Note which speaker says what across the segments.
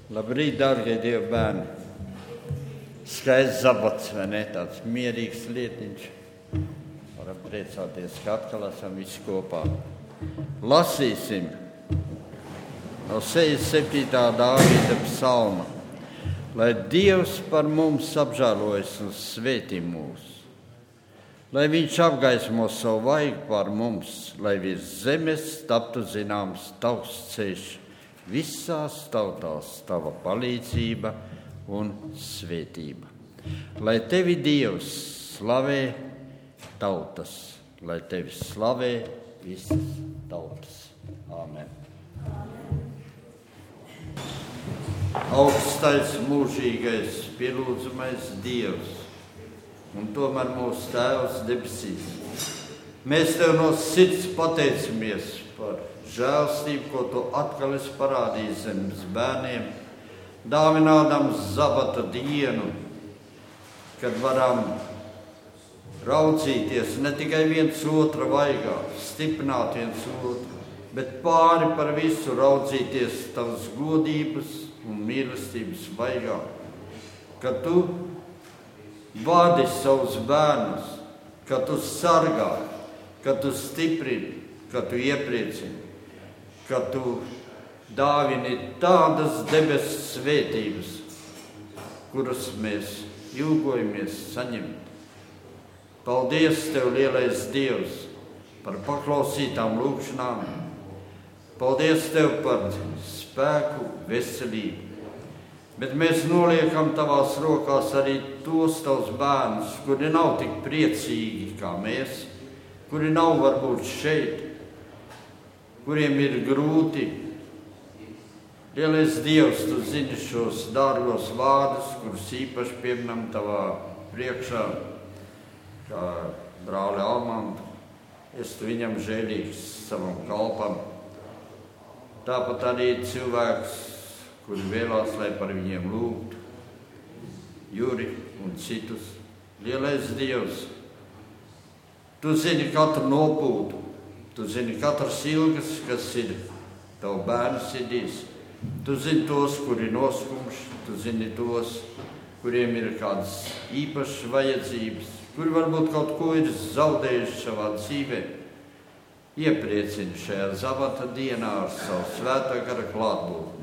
Speaker 1: Labrīt, dārgie Dieva bērni! Skaists zabats, vai ne? Tāds mierīgs lietiņš. Varam priecāties, ka atkal esam visi kopā. Lasīsim no 67. Dāvida psalma. Lai Dievs par mums apžēlojas un svētī mūs. Lai viņš apgaismo savu vaigu par mums, lai virs zemes taptu zināms tavs ceļš. Visās tautās tava palīdzība un svētība. Lai tevi Dievs slavē tautas, lai tevi slavē visas tautas. Āmen. Augstais, mūžīgais, pielūdzamais Dievs un tomēr mūsu Tēvs debesīs. Mēs tev no sirds pateicamies par žēlstību, ko tu atkal esi parādījis zemes bērniem, dāvinādams sabata dienu, kad varam raudzīties ne tikai viens otra vaigā, stiprināt viens otru, bet pāri par visu raudzīties tavas godības un mīlestības vaigā, ka tu vadi savus bērnus, ka tu sargā, ka tu stiprini, ka tu iepriecini, ka tu dāvini tādas debesu svētības, kuras mēs ilgojamies saņemt. Paldies tev, lielais Dievs, par paklausītām lūgšanām. Paldies tev par spēku, veselību. Bet mēs noliekam tavās rokās arī tos tavus bērnus, kuri nav tik priecīgi kā mēs, kuri nav varbūt šeit, kuriem ir grūti. Lielais Dievs, tu zini šos dārgos vārdus, kurus īpaši pieminam tavā priekšā, kā brāli Almantu. Es tu viņam žēlīgs savam kalpam. Tāpat arī cilvēks, kuri vēlās, lai par viņiem lūgtu, Juri un citus. Lielais Dievs, tu zini katru nopūtu. Tu zini katras ilgas, kas ir tavu bērnu sirdīs. Tu zini tos, kuri noskumši, tu zini tos, kuriem ir kādas īpašas vajadzības, kuri varbūt kaut ko ir zaudējuši savā dzīvē. Iepriecini šajā sabata dienā ar savu svētā gara klātbūtni.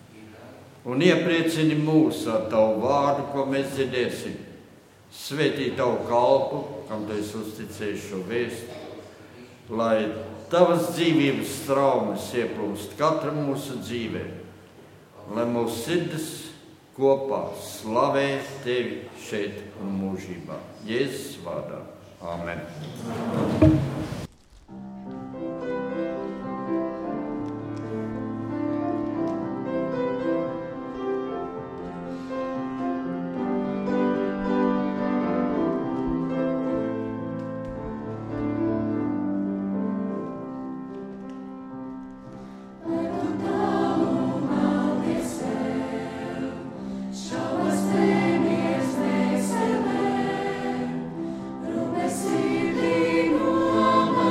Speaker 1: Un iepriecini mūs ar tavu vārdu, ko mēs dzirdēsim. Svētī tavu kalpu, kam tu esi uzticējis šo vēstu. Lai tavas dzīvības traumas ieplūst katra mūsu dzīvē, lai mūsu sirdis kopā slavē tevi šeit un mūžībā. Jēzus vārdā. Āmen.
Speaker 2: Rūpestību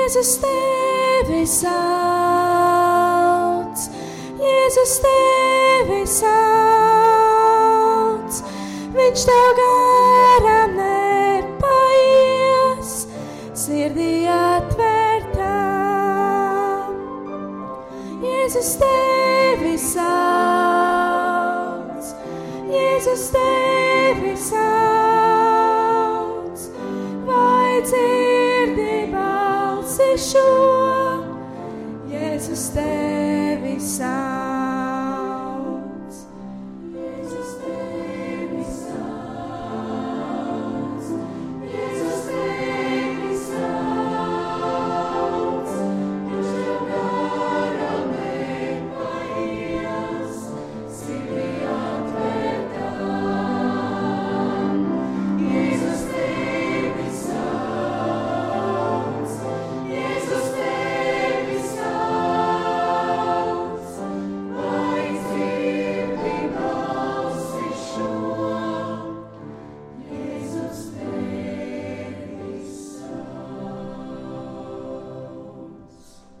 Speaker 2: Jēzus tevi sauc, Jēzus tevi sauc, viņš tev garām nepaies, sirdī atvērtām. Jēzus tevi sauc, Jēzus tevi sauc, vai dzirdi balsi šo, Jēzus tevi sauc, Jēzus tevi sauc, Jēzus tevi sauc, viņš tev garām nepaies, sirdī atvērtām. Jēzus tevi sauc, Jēzus tevi sauc, vai dzirdi balsi šo, Jēzus tevi sauc.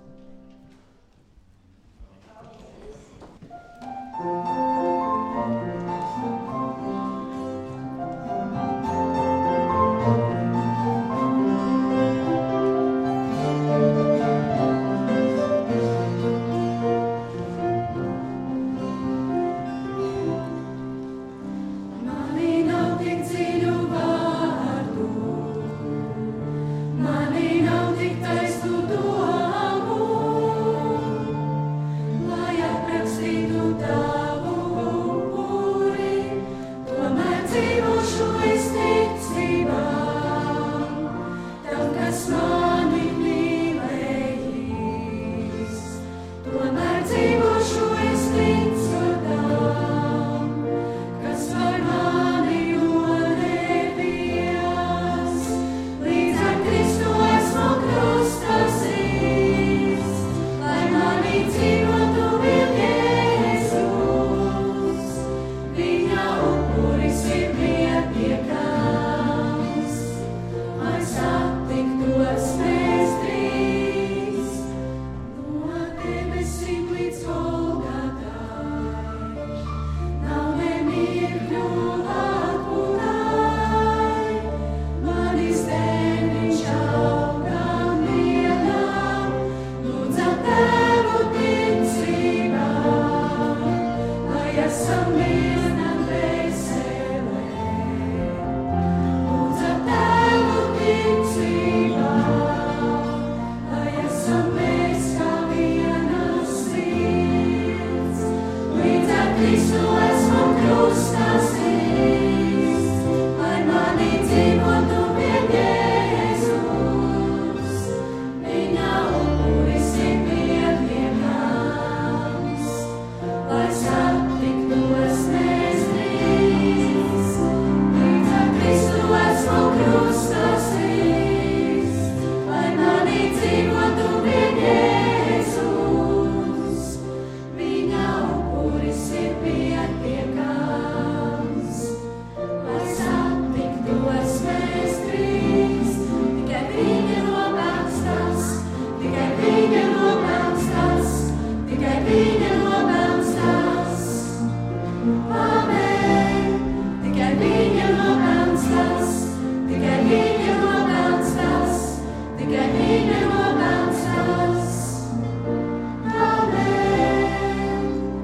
Speaker 2: Manī nav tik dziļu vārdu, manī nav tik taisnu domu, lai aprakstītu tavu upuri, tomēr dzīvošu es ticībā tam, kas mani mīlējis. Tomēr dzīvošu es ticu tam, kas var mani nodevies. Līdz ar Kristu esmu krustā sists, lai mani dzīvotu vien Jēzus. Viņa upuris ir pietiekams, lai satiktos mēs drīz. No debesīm līdz Golgatai nav nemirkļu atpūtai. Manis dēļ augam dienām, lūdzam Tēvu ticībā, lai esam vienā dvēselē. Lūdzam Tēvu ticībā, lai esam mēs kā viena sirds. Līdz ar Kristu esmu krustā sists, lai mani dzīvotu vien Jēzus. Viņa upuris ir pietiekams, lai satiktos mēs drīz. Līdz ar Kristu esmu krustā sists, lai mani dzīvotu vien Jēzus. Viņa upuris ir pietiekams, lai satiktos mēs drīz. Tikai viņa nopelns tas, tikai viņa nopelns tas, tikai viņa nopelns tas. Amen. Tikai viņa nopelns tas, tikai viņa nopelns tas, tikai viņa nopelns tas. Amen.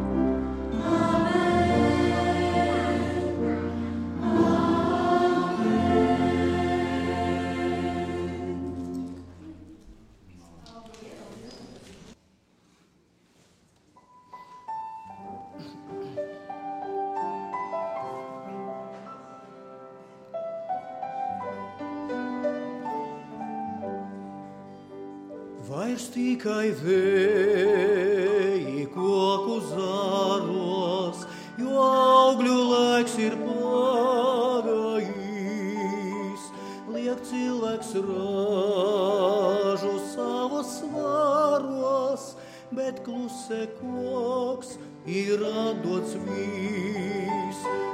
Speaker 3: Vairs tikai vēji koku zāros, jo augļu laiks ir pagājis. Liek cilvēks ražu savos svaros, bet klusē koks ir atdots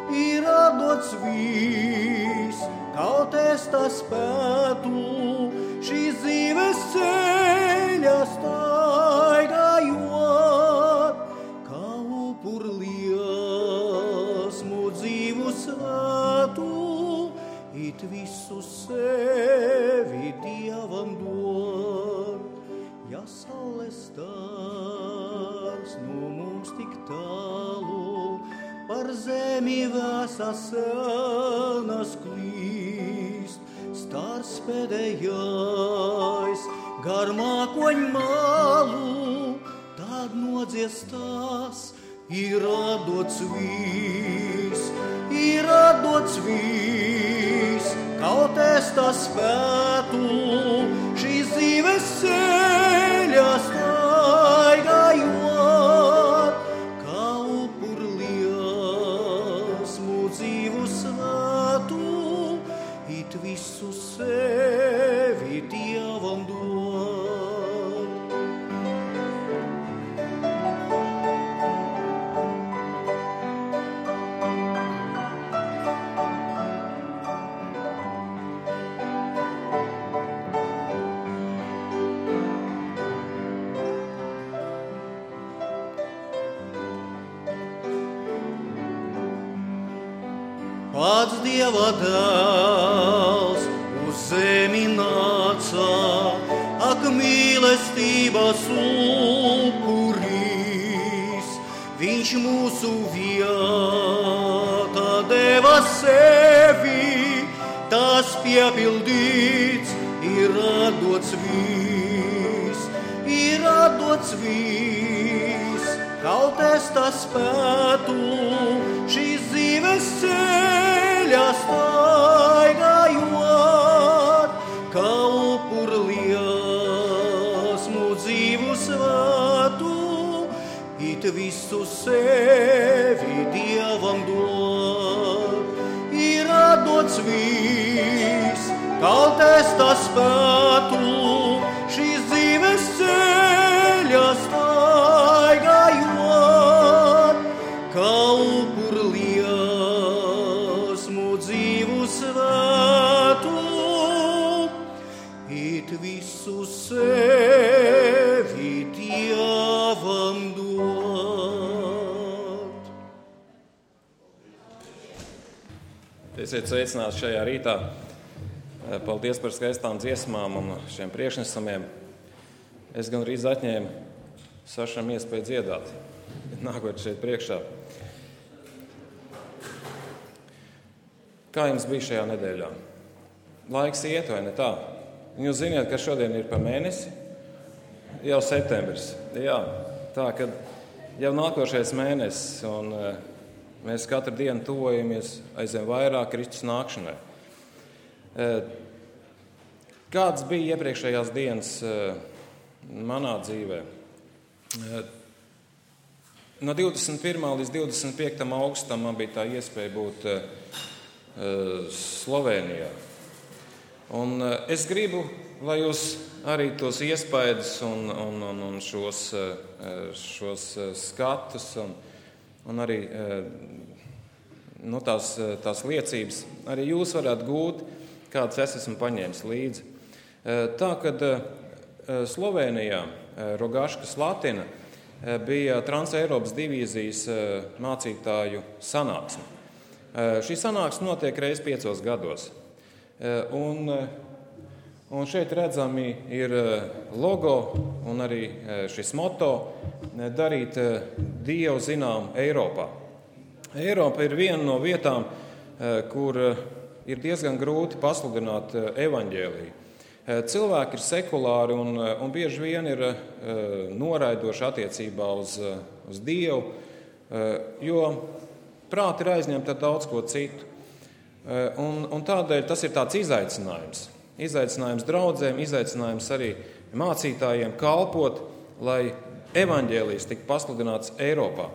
Speaker 3: viss, kaut es tā spētu, šīs dzīves ceļa staigājot, kā upurliesmu dzīvu svētu, it visu sevi Dievam dod. Ja saules stars no mums tik tālu, par zemi vēsā senas klīst, stars pēdējais gar mākoņu malu, tad nodziestās ir atdots viss, kaut es tas spētu, šīs dzīves ceļa staigājot, kā upurliesmu dzīvu svētu, it visu sevi Dievam dod. Pats Dieva dēls uz zemi nāca, ak mīlestības upuris, viņš mūsu vietā deva sevi, tas piepildīts ir atdots viss, kaut es tas spētu, šīs dzīves ceļa staigājot, kā upurliesmu dzīvu svētu, it visu sevi Dievam dod. Ir atdots viss, kaut es tas spētu, šīs dzīves ceļa staigājot, kā upurliesmu dzīvu svētu, it visu sevi Dievam dod.
Speaker 4: Esiet sveicināti šajā rītā. Paldies par skaistām dziesmām un šiem priekšnesumiem. Es gan rīz atņēmu Sašam iespēju dziedāt, nākot šeit priekšā. Kā jums bija šajā nedēļā? Laiks iet, vai ne tā? Jūs zināt, ka šodien ir pa mēnesi, jau septembris. Jā, tā, kad jau nākošais mēnesis, un mēs katru dienu tuvojamies aizvien vairāk Kristus nākšanai. Kāds bija iepriekšējās dienas manā dzīvē? No 21. līdz 25. augustam man bija tā iespēja būt Slovēnijā. Un es gribu, lai jūs arī tos iespaidus un šos skatus un arī tās liecības arī jūs varētu gūt, kāds es esmu paņēmis līdzi. Tā, kad Slovēnijā Rogaška Slatina bija Trans-Eiropas divīzijas mācītāju sanāksme. Šī sanāksme notiek reiz 5 gados. Un šeit redzami ir logo un arī šis moto darīt Dievu zinām Eiropā. Eiropa ir viena no vietām, kur ir diezgan grūti pasludināt evaņģēliju. Cilvēki ir sekulāri un bieži vien ir noraidoši attiecībā uz Dievu, jo prāti ir aizņemti ar daudz ko citu. Un tādēļ tas ir tāds izaicinājums. Izaicinājums draudzēm, izaicinājums arī mācītājiem kalpot, lai evaņģēlijs tik pasludināts Eiropā.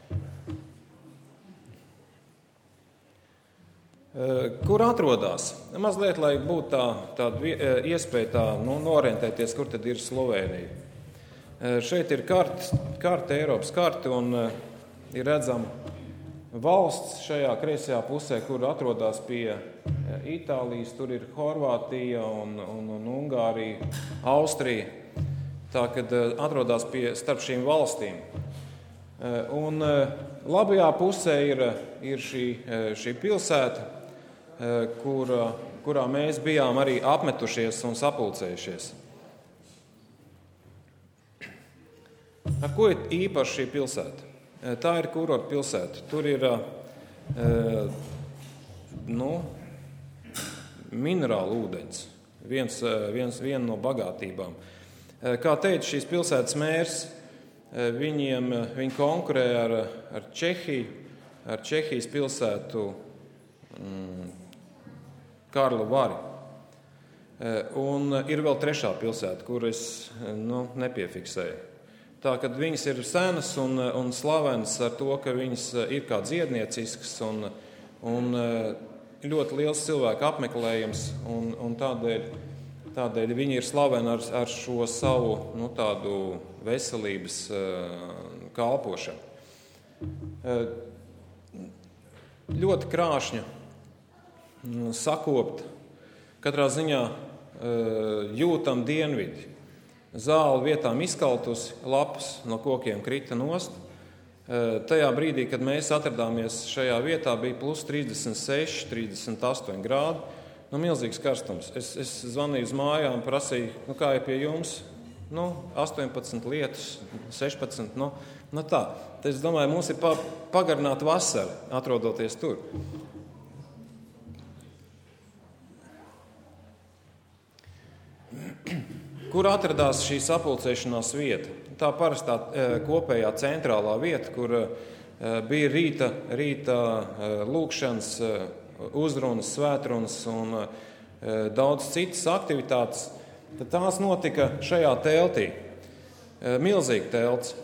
Speaker 4: Kur atrodas? Mazliet, lai būtu tāda iespēja norientēties, kur tad ir Slovēnija. Šeit ir karte, Eiropas karte, un ir redzama valsts šajā kreisajā pusē, kur atrodas pie Itālijas, tur ir Horvātija un Ungārija, Austrija. Tā kad atrodas starp šīm valstīm. Un labajā pusē ir šī pilsēta, kurā mēs bijām arī apmetušies un sapulcējušies. Ar ko ir īpaši šī pilsēta? Tā ir kurorta pilsēta. Tur ir minerālu ūdens, viena no bagātībām. Kā teica šīs pilsētas mērs, viņi konkurē ar Čehiju, ar Čehijas pilsētu Karlovari. Un ir vēl trešā pilsēta, kur es nepiefiksēju. Tā, kad viņas ir senas un slavenas ar to, ka viņas ir kā dziednieciskas un ļoti liels cilvēku apmeklējums, un tādēļ viņi ir slaveni ar šo savu tādu veselības kalpošanu. Ļoti krāšņa, sakopta, katrā ziņā jūtam dienvidi. Zāle vietām izkaltusi, lapas no kokiem krita nost. Tajā brīdī, kad mēs atradāmies šajā vietā, bija plus 36, 38 grādi. Milzīgs karstums. Es zvanīju uz mājām, prasīju, kā ir pie jums? 18 lietus, 16. Tā. Es domāju, mums ir pagarināta vasara, atrodoties tur. Kur atradās šī sapulcēšanās vieta? Tā parastā kopējā centrālā vieta, kur bija rīta lūkšanas, uzrunas, svētrunas un daudz citas aktivitātes. Tad tās notika šajā teltī. Milzīga telts.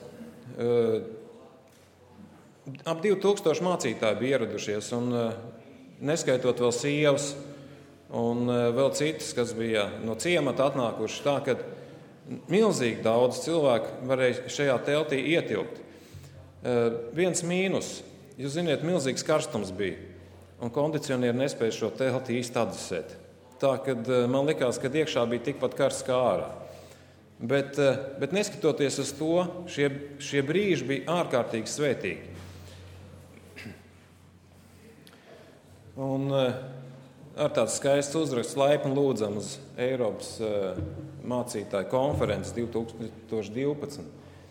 Speaker 4: Ap 2000 mācītāji bija ieradušies, un neskaitot vēl sievas, un vēl citas, kas bija no ciemata atnākuši, tā, ka milzīgi daudz cilvēku varēja šajā teltī ietilpt. Viens mīnus, jūs ziniet, milzīgs karstums bija, un kondicionieri nespēja šo telti īsti atdzesēt. Tā, kad man likās, ka iekšā bija tikpat karsts kā ārā. Bet neskatoties uz to, šie brīži bija ārkārtīgi svētīgi. Un ar tāds skaists uzraksts laipni lūdzam uz Eiropas mācītāju konferences 2012.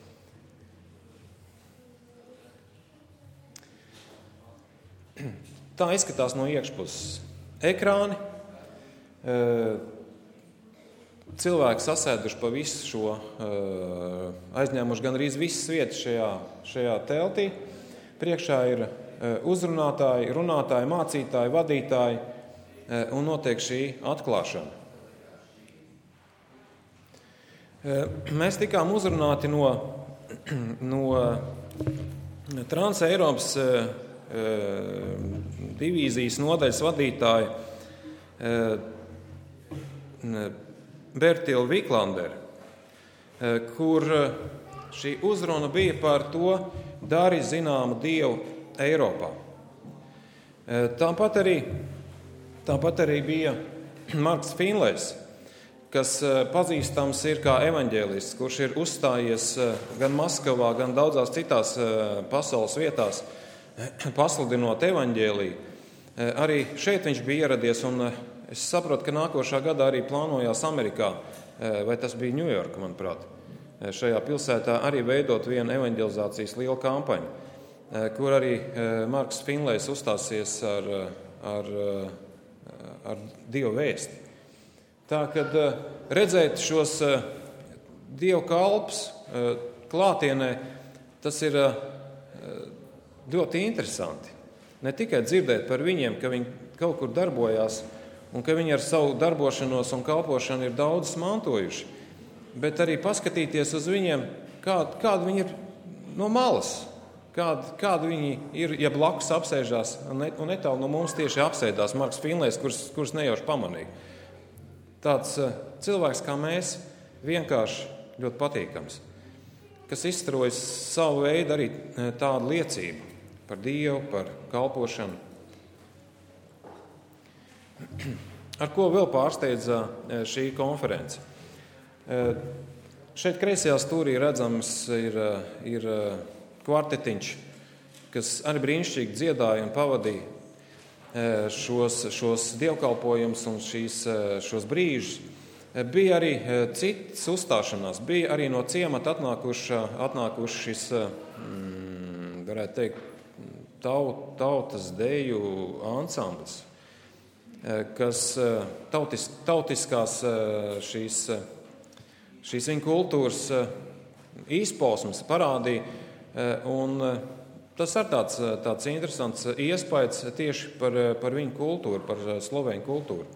Speaker 4: Tā izskatās no iekšpuses. Ekrāni, cilvēki sasēduši pa visu šo, aizņēmuši gan arī visas vietas šajā teltī. Priekšā ir uzrunātāji, runātāji, mācītāji, vadītāji, un notiek šī atklāšana. Mēs tikām uzrunāti no Trans-Eiropas divīzijas nodaļas vadītāja Bertila Viklandera, kur šī uzruna bija par to, dari zināmu Dievu Eiropā. Tāpat arī bija Marks Finlejs, kas pazīstams ir kā evaņģēlists, kurš ir uzstājies gan Maskavā, gan daudzās citās pasaules vietās, pasludinot evaņģēliju. Arī šeit viņš bija ieradies, un es saprotu, ka nākošā gadā arī plānojās Amerikā, vai tas bija Ņujorka, manuprāt, šajā pilsētā arī veidot vienu evaņģelizācijas lielu kampaņu, kur arī Marks Finlejs uzstāsies ar Dieva vēsti. Tā, kad redzēt šos Dieva kalpus klātienē, tas ir ļoti interesanti. Ne tikai dzirdēt par viņiem, ka viņi kaut kur darbojās un ka viņi ar savu darbošanos un kalpošanu ir daudz mantojuši, bet arī paskatīties uz viņiem, kādi viņi ir no malas, kādi viņi ir, ja blakus apsēžās, un netālu no mums tieši apsēdās Marks Finlejs, kurus nejauši pamanīja. Tāds cilvēks kā mēs, vienkārši ļoti patīkams, kas izstarojas savu veidu arī tādu liecību par Dievu, par kalpošanu. Ar ko vēl pārsteidza šī konference? Šeit kreisajā stūrī redzams ir kvartetiņš, kas arī brīnišķīgi dziedāja un pavadīja šos dievkalpojumus un šos brīžus. Bija arī citas uzstāšanās, bija arī no ciemata atnākuši šis, varētu teikt, tautas deju ansamblis, kas tautiskās šīs viņa kultūras izpausmes parādīja, un tas ir tāds interesants iespējas tieši par viņu kultūru, par slovēņu kultūru.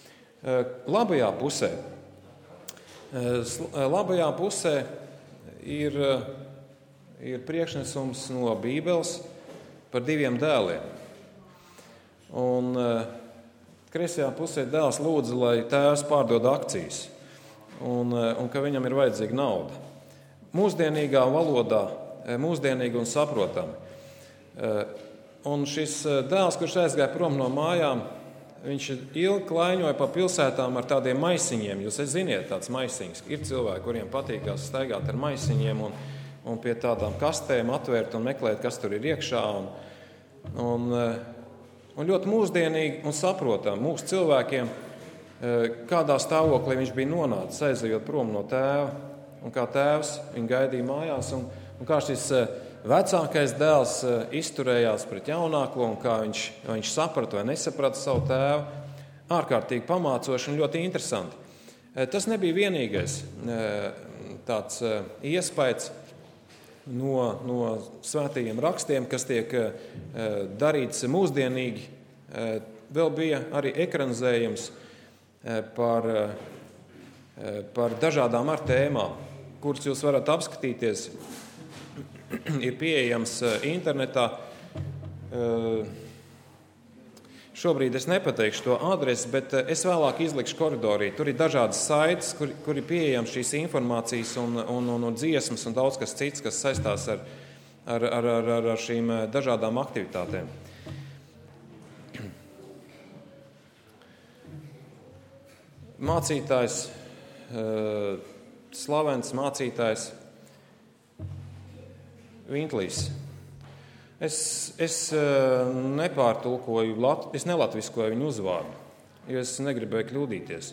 Speaker 4: Labajā pusē ir priekšnesums no Bībeles par diviem dēliem. Un kreisajā pusē dēls lūdza, lai tēvs pārdod akcijas un ka viņam ir vajadzīga nauda. Mūsdienīgā valodā, mūsdienīgi un saprotami. Un šis dēls, kurš aizgāja prom no mājām, viņš ilgi klaiņoja pa pilsētām ar tādiem maisiņiem. Jūs ziniet, tāds maisiņš. Ir cilvēki, kuriem patīkās staigāt ar maisiņiem un pie tādām kastēm atvērt un meklēt, kas tur ir iekšā. Un ļoti mūsdienīgi un saprotam mūsu cilvēkiem, kādā stāvoklī viņš bija nonācis, aizejot prom no tēva. Un kā tēvs viņu gaidīja mājās. Un kā šis vecākais dēls izturējās pret jaunāko un kā viņš saprata vai nesaprata savu tēvu. Ārkārtīgi pamācoši un ļoti interesanti. Tas nebija vienīgais tāds iespējas no svētajiem rakstiem, kas tiek darīts mūsdienīgi. Vēl bija arī ekranizējums par dažādām ar tēmām, kuras jūs varat apskatīties. Ir pieejams internetā. Šobrīd es nepateikšu to adresi, bet es vēlāk izlikšu koridorī. Tur ir dažādas saites, kur ir pieejams šīs informācijas un dziesmas un daudz kas cits, kas saistās ar šīm dažādām aktivitātēm. Mācītājs, slavens mācītājs Vintlīs. Es nepārtulkoju, es nelatviskoju viņu uzvārdu, jo es negribēju kļūdīties.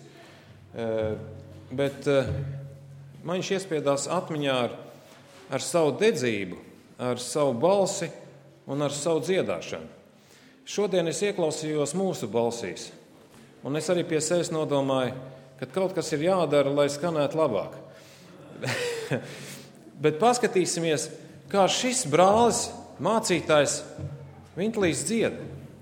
Speaker 4: Bet man viņš iespiedās atmiņā ar savu dedzību, ar savu balsi un ar savu dziedāšanu. Šodien es ieklausījos mūsu balsīs, un es arī pie sevis nodomāju, ka kaut kas ir jādara, lai skanētu labāk. Bet paskatīsimies, kā šis brālis, mācītājs Vintlīs dzied.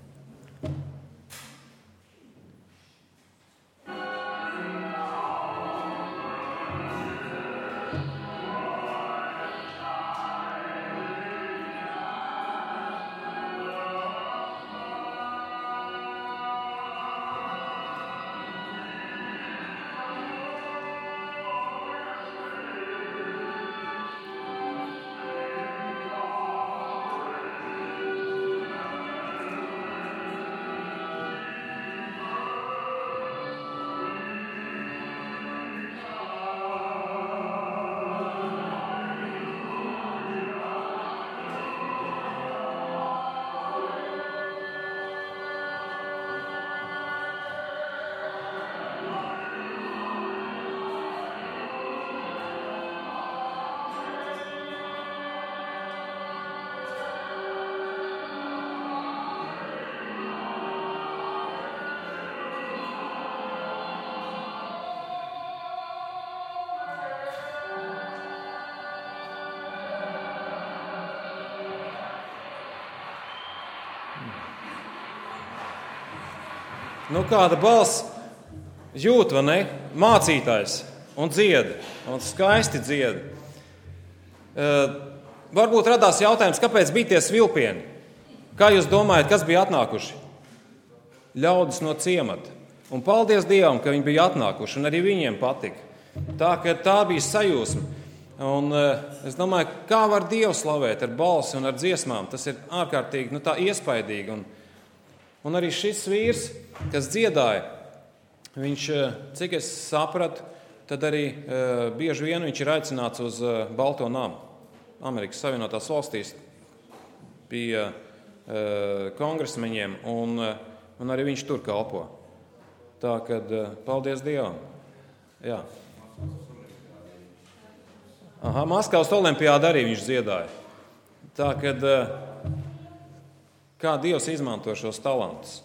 Speaker 4: Nu, kāda balss jūt, vai ne? Mācītājs un dzied, un skaisti dzied. Varbūt radās jautājums, kāpēc bija tie svilpieni? Kā jūs domājat, kas bija atnākuši? Ļaudis no ciemata. Un paldies Dievam, ka viņi bija atnākuši, un arī viņiem patika. Tā bija sajūsma. Un es domāju, kā var Dievu slavēt ar balsi un ar dziesmām? Tas ir ārkārtīgi tā iespaidīgi. Un arī šis vīrs, kas dziedāja, viņš, cik es sapratu, tad arī bieži vien viņš ir aicināts uz Balto namu. Amerikas Savienotās valstīs pie kongresmeņiem, un arī viņš tur kalpo. Tā kad paldies Dievam. Jā. Maskavas olimpiāda arī viņš dziedāja. Tā kad kā Dievs izmanto šos talantus.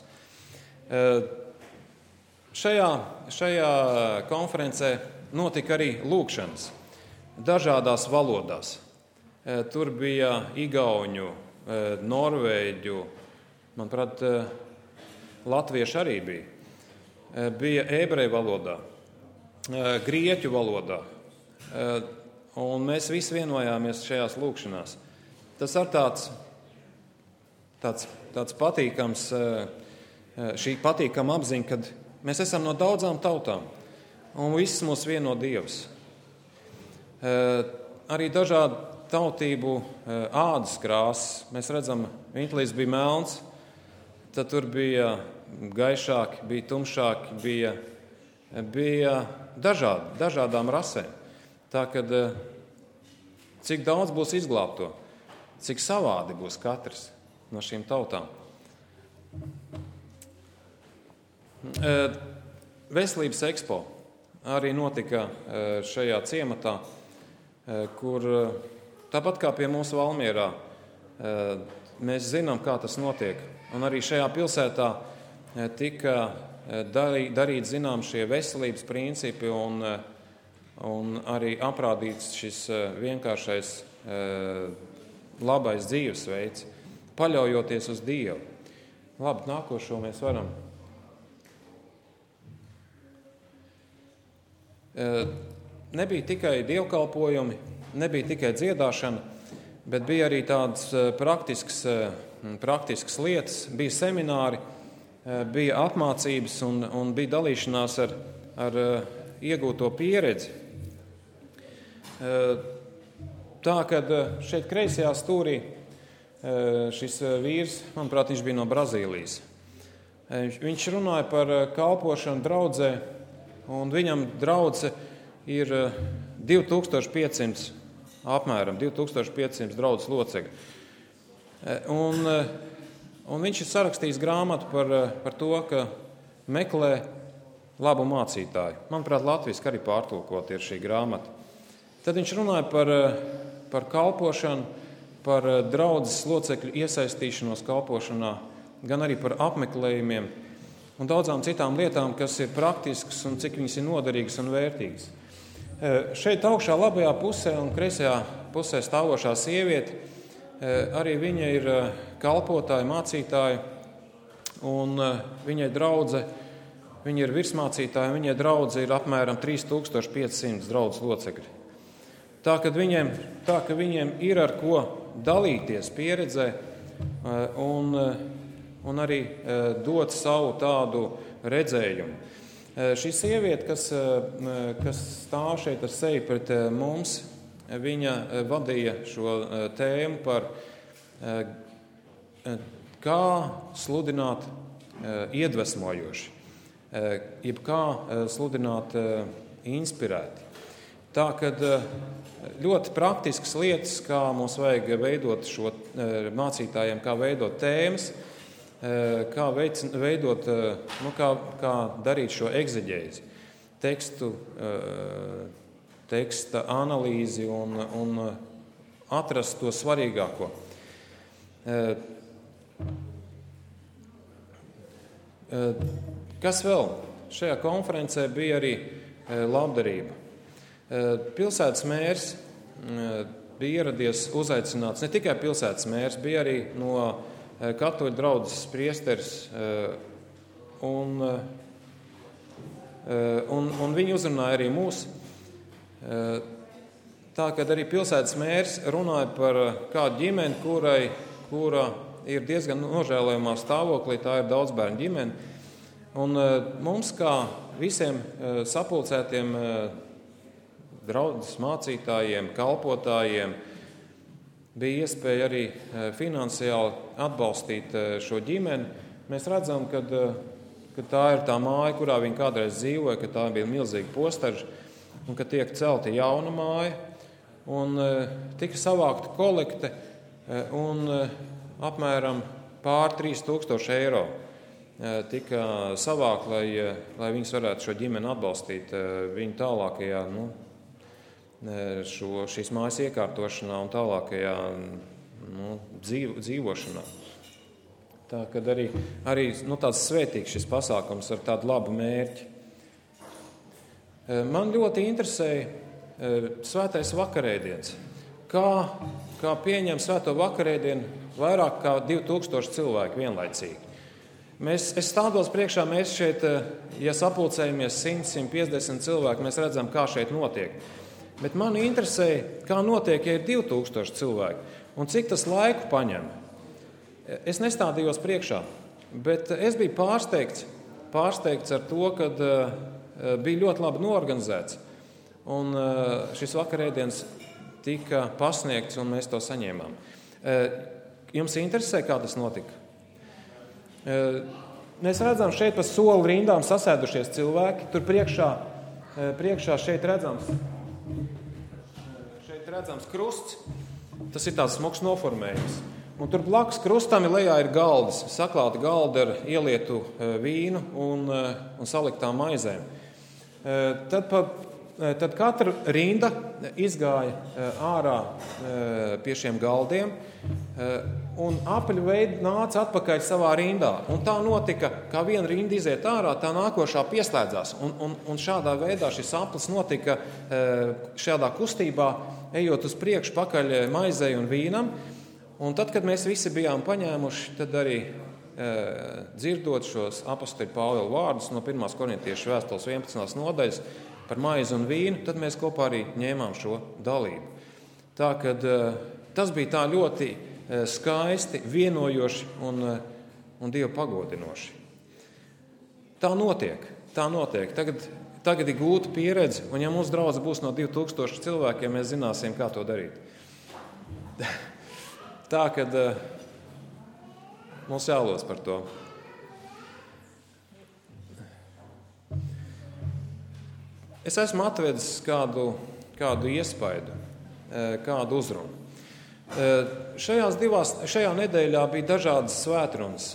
Speaker 4: Šajā konferencē notika arī lūkšanas dažādās valodās. Tur bija igauņu, norvēģu, manuprāt, latviešu arī bija. Bija ebreju valodā, grieķu valodā. Un mēs visi vienojāmies šajās lūkšanās. Tas ir tāds patīkams, šī patīkama apziņa, kad mēs esam no daudzām tautām, un viss mūs vieno Dievs. Arī dažādu tautību ādas krāsas. Mēs redzam, Vintlīs bija melns, tad tur bija gaišāki, bija tumšāki, bija dažādām rasēm. Tā kad cik daudz būs izglābto, cik savādi būs katrs no šīm tautām. Veselības ekspo arī notika šajā ciematā, kur tāpat kā pie mūsu Valmierā, mēs zinām, kā tas notiek. Un arī šajā pilsētā tika darīt zinām šie veselības principi un arī aprādīts šis vienkāršais labais dzīvesveids, paļaujoties uz Dievu. Labi, nākošo mēs varam. Nebija tikai dievkalpojumi, nebija tikai dziedāšana, bet bija arī tādas praktiskas lietas, bija semināri, bija apmācības un bija dalīšanās ar iegūto pieredzi. Tā, kad šeit kreisajā stūrī šis vīrs, manuprāt, viņš bija no Brazīlijas. Viņš runāja par kalpošanu draudzē, un viņam draudze ir 2500, apmēram 2500 draudzes locekļi. Un viņš ir sarakstījis grāmatu par to, ka meklē labu mācītāju. Manuprāt, latviski arī pārtulkot ir šī grāmata. Tad viņš runāja par kalpošanu, par draudzes locekļu iesaistīšanos kalpošanā, gan arī par apmeklējumiem un daudzām citām lietām, kas ir praktiskas un cik viņas ir noderīgas un vērtīgas. Šeit augšā labajā pusē un kreisajā pusē stāvošā sieviete, arī viņa ir kalpotāja, mācītāja, un viņai draudze, viņa ir virsmācītāja, viņai draudze ir apmēram 3500 draudzes locekļi. Tā, ka viņiem ir ar ko dalīties pieredzē un arī dot savu tādu redzējumu. Šī sieviete, kas stāv šeit ar seju pret mums, viņa vadīja šo tēmu par kā sludināt iedvesmojoši, jeb kā sludināt inspirēti. Tā, kad ļoti praktiskas lietas, kā mums vajag veidot šo mācītājiem, kā veidot tēmas, kā veidot, kā darīt šo egzeģēzi, teksta analīzi un atrast to svarīgāko. Kas vēl? Šajā konferencē bija arī labdarība. Pilsētas mērs bija ieradies uzaicināts, ne tikai pilsētas mērs, bija arī no katoļu draudzes priesteris, un viņi uzrunāja arī mūs. Tā, kad arī pilsētas mērs runāja par kādu ģimeni, kura ir diezgan nožēlojamā stāvoklī, tā ir daudzbērnu ģimene. Un mums, kā visiem sapulcētiem draudzes mācītājiem, kalpotājiem, bija iespēja arī finansiāli atbalstīt šo ģimeni. Mēs redzam, ka ka tā ir tā māja, kurā viņi kādreiz dzīvoja, ka tā bija milzīga postaža un ka tiek celta jauna māja. Un tika savākta kolekte un apmēram pār 3000 eiro tika savākt, lai viņas varētu šo ģimeni atbalstīt viņu tālākajā, šīs mājas iekārtošanā un tālākajā dzīvošanā. Tā kad arī tāds svētīgs šis pasākums ar tādu labu mērķi. Man ļoti interesēja svētais vakarēdiens. Kā pieņem svēto vakarēdienu vairāk kā 2000 cilvēku vienlaicīgi. Es stādos priekšā, mēs šeit, ja sapulcējamies 100-150 cilvēku, mēs redzam, kā šeit notiek. Bet mani interesēja, kā notiek, ja ir 2000 cilvēki, un cik tas laiku paņem. Es nestādījos priekšā, bet es biju pārsteigts ar to, ka bija ļoti labi norganizēts. Un šis vakarēdiens tika pasniegts, un mēs to saņēmām. Jums interesē, kā tas notika? Mēs redzam šeit pa soli rindām sasēdušies cilvēki. Tur priekšā šeit redzams krusts. Tas ir tāds smuks noformējums. Un tur blakus krustam lejā ir galdas, saklāta galda ar ielietu vīnu un saliktām maizēm. Tad katra rinda izgāja ārā pie šiem galdiem un apaļu veidu nāca atpakaļ savā rindā. Un tā notika, kā viena rinda iziet ārā, tā nākošā pieslēdzās. Un šādā veidā šis aplis notika šādā kustībā, ejot uz priekšu pakaļ maizei un vīnam. Un tad, kad mēs visi bijām paņēmuši, tad arī dzirdot šos apostoļa Pāvila vārdus no 1. Korintiešu vēstules 11. nodaļas par maizi un vīnu, tad mēs kopā arī ņēmām šo dalību. Tā, kad tas bija tā ļoti skaisti, vienojoši un Dievu pagodinoši. Tā notiek. Tagad ir gūta pieredze, un ja mūsu draudze būs no 2000 cilvēkiem, mēs zināsim, kā to darīt. Tā, kad mums jālūdz par to. Es esmu atvedis kādu iespaidu, kādu uzrunu. Šajā nedēļā bija dažādas svētrunas,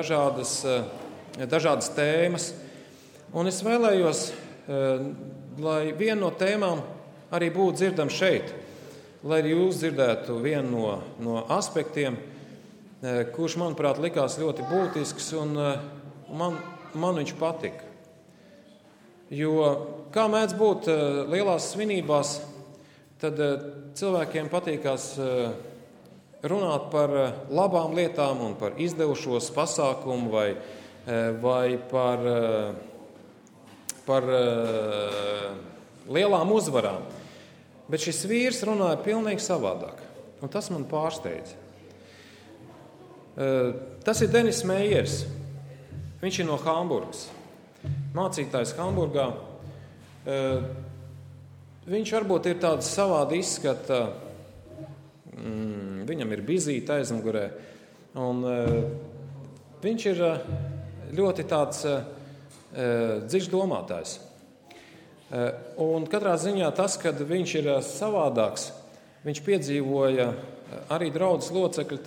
Speaker 4: dažādas tēmas, un es vēlējos, lai viena no tēmām arī būtu dzirdama šeit, lai jūs dzirdētu vienu no aspektiem, kurš, manuprāt, likās ļoti būtisks, un man viņš patika. Jo, kā mēdz būt lielās svinībās, tad cilvēkiem patīkās runāt par labām lietām un par izdevušos pasākumu vai par lielām uzvarām. Bet šis vīrs runāja pilnīgi savādāk, un tas man pārsteidza. Tas ir Denis Meijers. Viņš ir no Hamburgas. Mācītājs Hamburgā. Viņš varbūt ir tāds savādi izskata, viņam ir bizīte aizmugurē, un viņš ir ļoti tāds dziļš domātājs. Un katrā ziņā tas, kad viņš ir savādāks, viņš piedzīvoja arī draudzes locekļu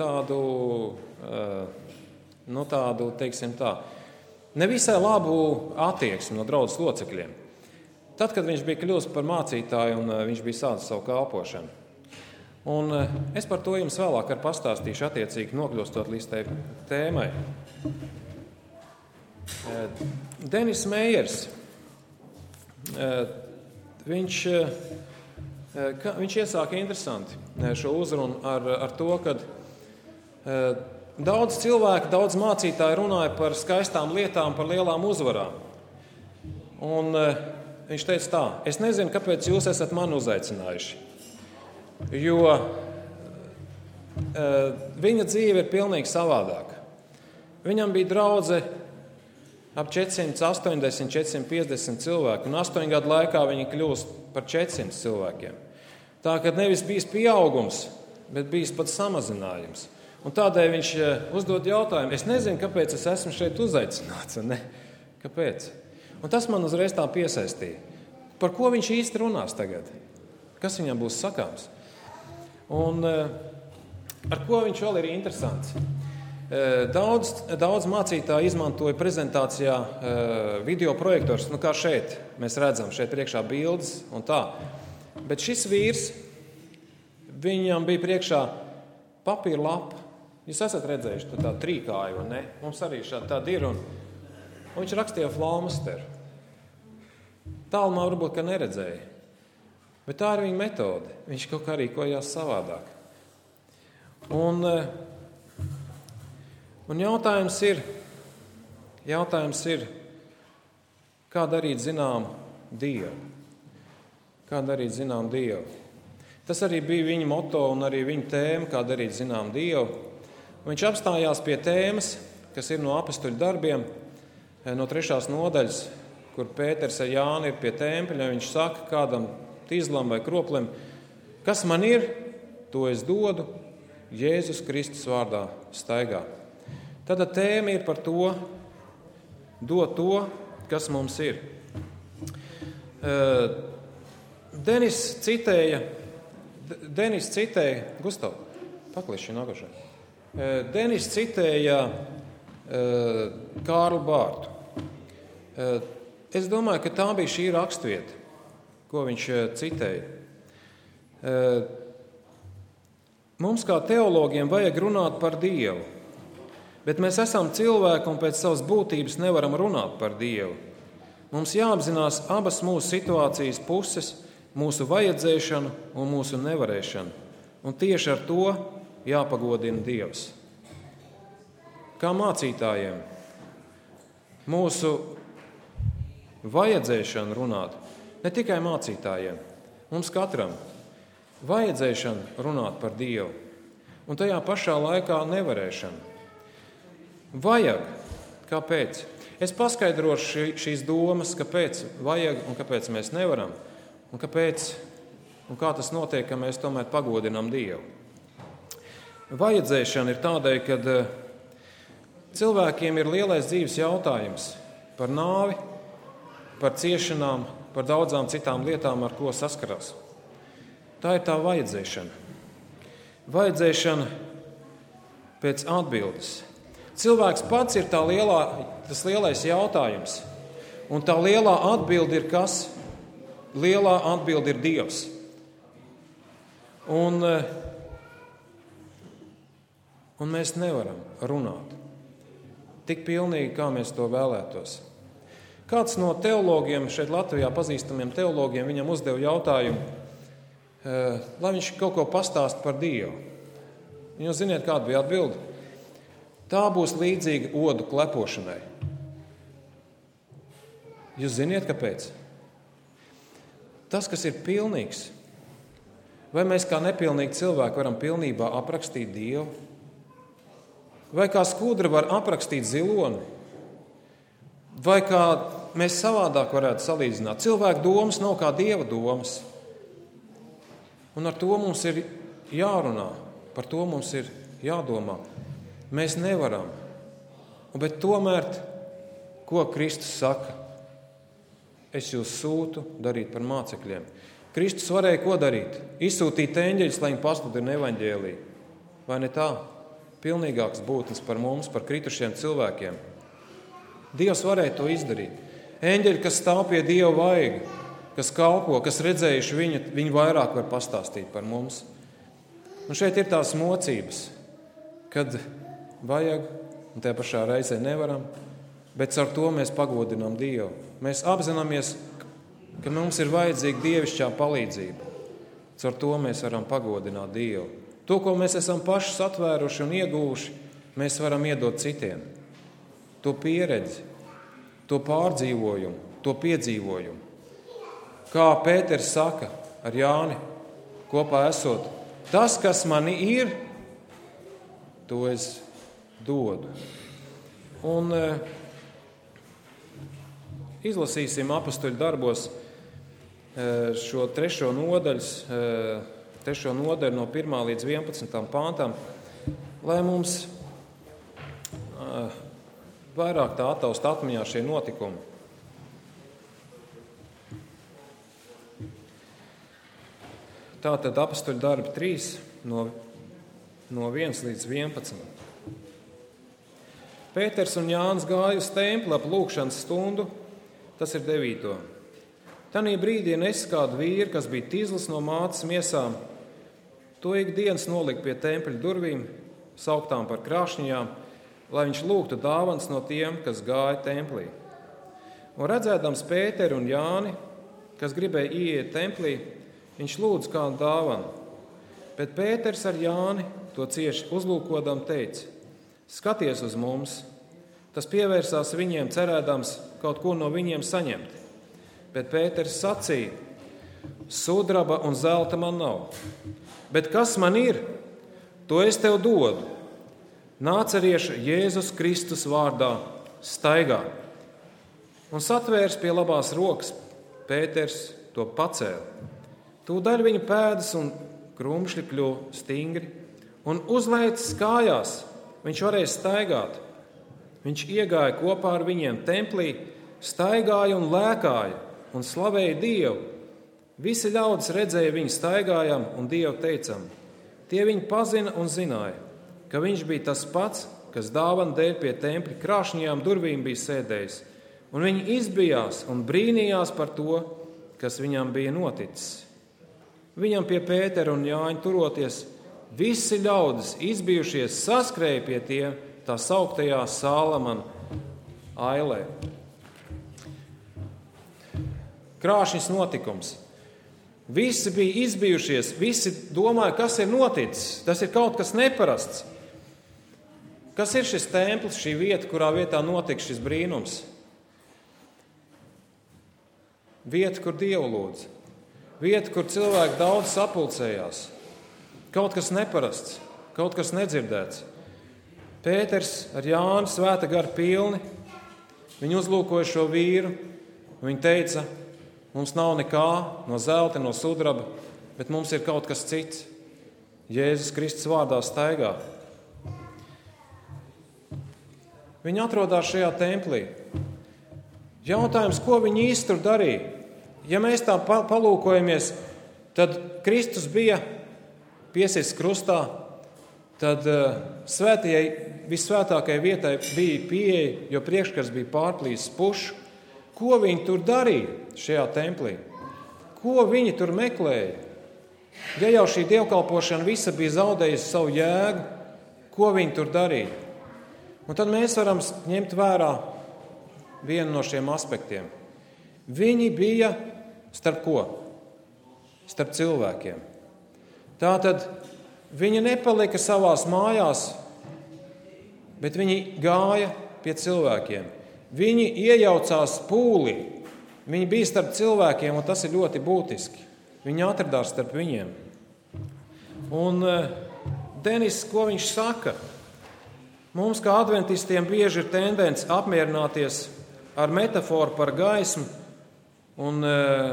Speaker 4: tādu, teiksim tā, nevisai labu attieksmi no draudzes locekļiem. Tad, kad viņš bija kļuvis par mācītāju un viņš bija sācis savu kalpošanu. Un es par to jums vēlāk pastāstīšu attiecīgi nokļūstot līdz tai tēmai. Denis Meijers, viņš iesāka interesanti šo uzrunu ar to, ka daudz cilvēku, daudz mācītāju runāja par skaistām lietām, par lielām uzvarām. Un viņš teica tā: es nezinu, kāpēc jūs esat mani uzaicinājuši, jo viņa dzīve ir pilnīgi savādāka. Viņam bija draudze ap 480, 450 cilvēku, un 8 gadu laikā viņi kļūst par 400 cilvēkiem. Tā, kad nevis bijis pieaugums, bet bijis pat samazinājums. Un tādēļ viņš uzdod jautājumu: es nezinu, kāpēc es esmu šeit uzaicināts. Kāpēc? Un tas man uzreiz tā piesaistīja. Par ko viņš īsti runās tagad? Kas viņam būs sakāms? Un ar ko viņš vēl ir interesants? Daudz mācītāji izmantoja prezentācijā video projektors, kā šeit. Mēs redzam šeit priekšā bildes un tā. Bet šis vīrs, viņam bija priekšā papīra lapa. Jūs esat redzējuši tādu trīkāju, vai ne? Mums arī tāda ir. Un viņš rakstīja flomasteru. Tālumā varbūt, ka neredzēja. Bet tā ir viņa metode. Viņš kaut kā rīkojās savādāk. Un jautājums ir, kā darīt zinām Dievu? Kā darīt zinām Dievu? Tas arī bija viņa moto un arī viņa tēma, kā darīt zinām Dievu. Viņš apstājās pie tēmas, kas ir no apostuļu darbiem, no 3. nodaļas, kur Pēters ar Jāni ir pie tempļa. Viņš saka kādam tīzlam vai kroplim, kas man ir, to es dodu, Jēzus Kristus vārdā staigā. Tad tēma ir par to, dot to, kas mums ir. Denis citēja, Gustav, pakliši nākošā. Denis citēja Kārlu Bārtu. Es domāju, ka tā bija šī rakstvieta, ko viņš citēja. Mums kā teologiem vajag runāt par Dievu, bet mēs esam cilvēki un pēc savas būtības nevaram runāt par Dievu. Mums jāapzinās abas mūsu situācijas puses, mūsu vajadzēšanu un mūsu nevarēšanu. Un tieši ar to jāpagodina Dievs. Kā mācītājiem mūsu vajadzēšanu runāt, ne tikai mācītājiem, mums katram vajadzēšana runāt par Dievu un tajā pašā laikā nevarēšana. Vajag. Kāpēc? Es paskaidrošu šīs domas, kāpēc vajag un kāpēc mēs nevaram un kāpēc un kā tas notiek, ka mēs tomēr pagodinām Dievu. Vajadzēšana ir tādai, kad cilvēkiem ir lielais dzīves jautājums par nāvi, par ciešanām, par daudzām citām lietām, ar ko saskarās. Tā ir tā vajadzēšana. Vajadzēšana pēc atbildes. Cilvēks pats ir tas lielais jautājums. Un tā lielā atbilde ir kas? Lielā atbilde ir Dievs. Un mēs nevaram runāt tik pilnīgi, kā mēs to vēlētos. Kāds no teologiem, šeit Latvijā pazīstamiem teologiem, viņam uzdeva jautājumu, lai viņš kaut ko pastāst par Dievu. Jūs ziniet, kāda bija atbilde? Tā būs līdzīga odu klepošanai. Jūs ziniet, kāpēc? Tas, kas ir pilnīgs, vai mēs kā nepilnīgi cilvēki varam pilnībā aprakstīt Dievu? Vai kā skudra var aprakstīt ziloni? Vai kā mēs savādāk varētu salīdzināt? Cilvēku domas nav kā Dieva domas. Un ar to mums ir jārunā, par to mums ir jādomā. Mēs nevaram. Bet tomēr, ko Kristus saka? Es jūs sūtu darīt par mācekļiem. Kristus varēja ko darīt? Izsūtīt eņģeļus, lai viņi pasludina evaņģēliju. Vai ne tā? Pilnīgāks būtnes par mums, par kritušiem cilvēkiem. Dievs varēja to izdarīt. Eņģeļi, kas stāv pie Dieva vaiga, kas kalpo, kas redzējuši viņi vairāk var pastāstīt par mums. Un šeit ir tās mocības, kad vajag, un tajā pašā reizē nevaram, bet ar to mēs pagodinām Dievu. Mēs apzināmies, ka mums ir vajadzīga dievišķā palīdzība. Ar to mēs varam pagodināt Dievu. To, ko mēs esam paši satvēruši un ieguvuši, mēs varam iedot citiem. To pieredzi, to pārdzīvojumu, to piedzīvojumu. Kā Pēters saka ar Jāni kopā esot, tas, kas mani ir, to es dodu. Un izlasīsim apostuļu darbos šo 3. nodaļu no 1. līdz 11. pāntam, lai mums vairāk tā attaust atmiņā šie notikumi. Tātad Apostoļu darbi 3 no 1 līdz 11. Pēters un Jānis gāja uz templi ap lūgšanas stundu, tas ir 9. Tanī brīdī nesa kādu vīru, kas bija tīzlis no mātes miesām. To ikdienas nolika pie tempļa durvīm, sauktām par krāšņajām, lai viņš lūgtu dāvanas no tiem, kas gāja templī. Un redzēdams Pēteru un Jāni, kas gribēja ieiet templī, viņš lūdza kādu dāvanu. Bet Pēters ar Jāni to cieši uzlūkodam teica: skaties uz mums. Tas pievērsās viņiem, cerēdams kaut ko no viņiem saņemt. Bet Pēters sacīja: sudraba un zelta man nav, bet kas man ir, to es tev dodu. Nācerieša Jēzus Kristus vārdā staigā. Un satvērs pie labās rokas, Pēters to pacēla. Tūdaļ viņa pēdas un krumšļi kļuva stingri, un uzlēcis kājās, viņš varēja staigāt. Viņš iegāja kopā ar viņiem templī, staigāja un lēkāja un slavēja Dievu. Visi ļaudis redzēja viņu staigājam un Dievu teicam. Tie viņu pazina un zināja, ka viņš bija tas pats, kas dāvana dēļ pie tempļa krāšņajām durvīm bija sēdējis. Un viņi izbijās un brīnījās par to, kas viņam bija noticis. Viņam pie Pētera un Jāņa turoties, visi ļaudis izbijušies saskrēja pie tiem tā sauktajā Sālamana ailē. Krāšņs notikums. Visi bija izbijušies, visi domāja, kas ir noticis. Tas ir kaut kas neparasts. Kas ir šis templis, šī vieta, kurā vietā notika šis brīnums? Vieta, kur Dievu lūdz. Vieta, kur cilvēki daudz sapulcējās. Kaut kas neparasts, kaut kas nedzirdēts. Pēters ar Jāni svēta gara pilni. Viņi uzlūkoja šo vīru. Viņi teica: mums nav nekā no zelta, no sudraba, bet mums ir kaut kas cits. Jēzus Kristus vārdā staigā. Viņi atrodas šajā templī. Jautājums, ko viņi īsti tur darīja? Ja mēs tā palūkojamies, tad Kristus bija piesists krustā, tad svētajai, visvētākajai vietai bija pieeja, jo priekškars bija pārplīsis pušu. Ko viņi tur darīja šajā templī? Ko viņi tur meklēja? Ja jau šī dievkalpošana visa bija zaudējusi savu jēgu, ko viņi tur darīja? Un tad mēs varam ņemt vērā vienu no šiem aspektiem. Viņi bija starp ko? Starp cilvēkiem. Tātad viņi nepalika savās mājās, bet viņi gāja pie cilvēkiem. Viņi iejaucās pūlī. Viņi bija starp cilvēkiem, un tas ir ļoti būtiski. Viņi atradās starp viņiem. Un Denis, ko viņš saka? Mums, kā adventistiem, bieži ir tendence apmierināties ar metaforu par gaismu un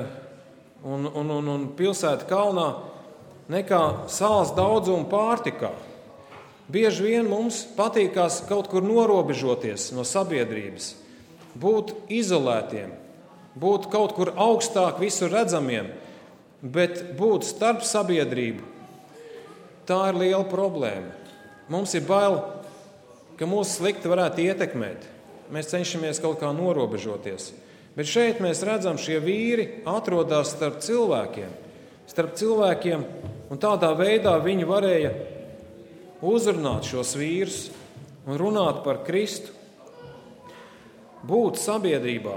Speaker 4: pilsētu kalnā nekā sāls daudzumu pārtikā. Bieži vien mums patīkās kaut kur norobežoties no sabiedrības, būt izolētiem, būt kaut kur augstāk visur redzamiem, bet būt starp sabiedrību. Tā ir liela problēma. Mums ir bail, ka mūs slikti varētu ietekmēt. Mēs cenšamies kaut kā norobežoties. Bet šeit mēs redzam, šie vīri atrodas starp cilvēkiem, un tādā veidā viņi varēja uzrunāt šos vīrus un runāt par Kristu, būt sabiedrībā.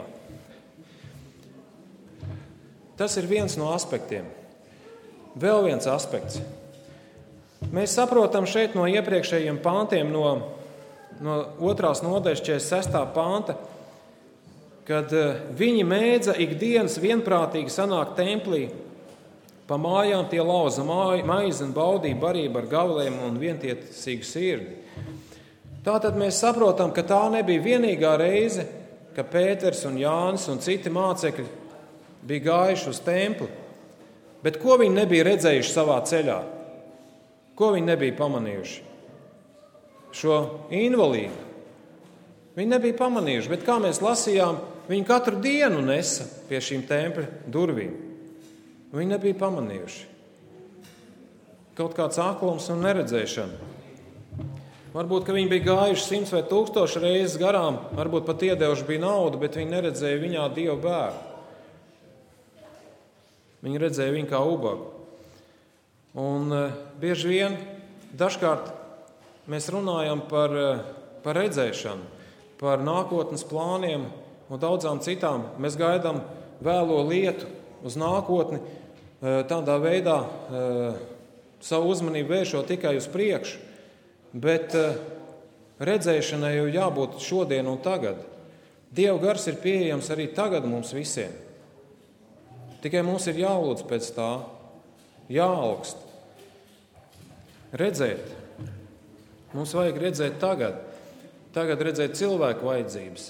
Speaker 4: Tas ir viens no aspektiem. Vēl viens aspekts. Mēs saprotam šeit no iepriekšējiem pāntiem, no 2. nodaļas 46. panta, kad viņi mēdza ikdienas vienprātīgi sanākt templī, pa mājām tie lauza maizi un baudīja barību ar gaviliem un vientiesīgu sirdi. Tātad mēs saprotam, ka tā nebija vienīgā reize, ka Pēters un Jānis un citi mācekļi bija gājuši uz templi. Bet ko viņi nebija redzējuši savā ceļā? Ko viņi nebija pamanījuši? Šo invalīdu, Viņi nebija pamanījuši, bet kā mēs lasījām, viņi katru dienu nesa pie šīm tempļa durvīm. Viņi nebija pamanījuši. Kaut kāds aklums un neredzēšana. Varbūt, ka viņi bija gājuši 100 vai 1000 reizes garām, varbūt pat iedevuši bija naudu, bet viņi neredzēja viņā Dieva bērnu. Viņi redzēja viņu kā ubagu. Un bieži vien, dažkārt mēs runājam par redzēšanu, par nākotnes plāniem un daudzām citām. Mēs gaidām vēlo lietu uz nākotni, tādā veidā savu uzmanību vēršot tikai uz priekšu, bet redzēšanai jau jābūt šodien un tagad. Dieva gars ir pieejams arī tagad mums visiem. Tikai mums ir jālūdz pēc tā, jāaugst. Redzēt. Mums vajag redzēt tagad. Tagad redzēt cilvēku vajadzības.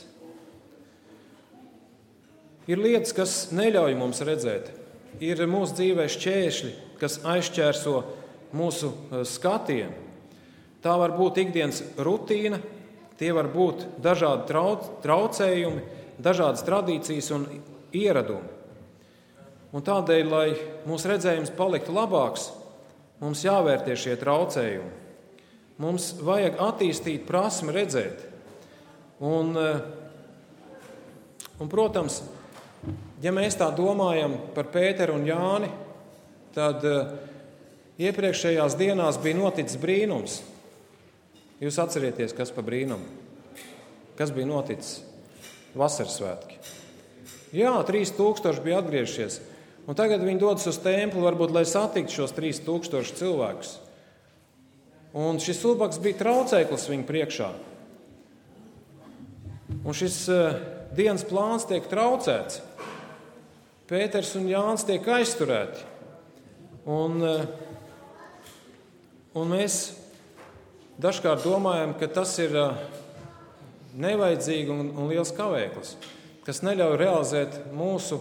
Speaker 4: Ir lietas, kas neļauj mums redzēt. Ir mūsu dzīvē šķēršļi, kas aizšķērso mūsu skatienu. Tā var būt ikdienas rutīna, tie var būt dažādi traucējumi, dažādas tradīcijas un ieradumi. Un tādēļ, lai mūsu redzējums paliktu labāks, mums jāvērtē šie traucējumi. Mums vajag attīstīt prasmi redzēt. Un, protams, ja mēs tā domājam par Pēteru un Jāni, tad iepriekšējās dienās bija noticis brīnums. Jūs atcerieties, kas par brīnumu? Kas bija noticis? Vasaras svētki. Jā, 3000 bija atgriežies. Un tagad viņi dodas uz templi, varbūt, lai satiktu šos 3000 cilvēkus. Un šis ubaks bija traucēklis viņu priekšā. Un šis dienas plāns tiek traucēts. Pēters un Jānis tiek aizturēti. Un mēs dažkārt domājam, ka tas ir nevajadzīgi un liels kavēklis, kas neļauj realizēt mūsu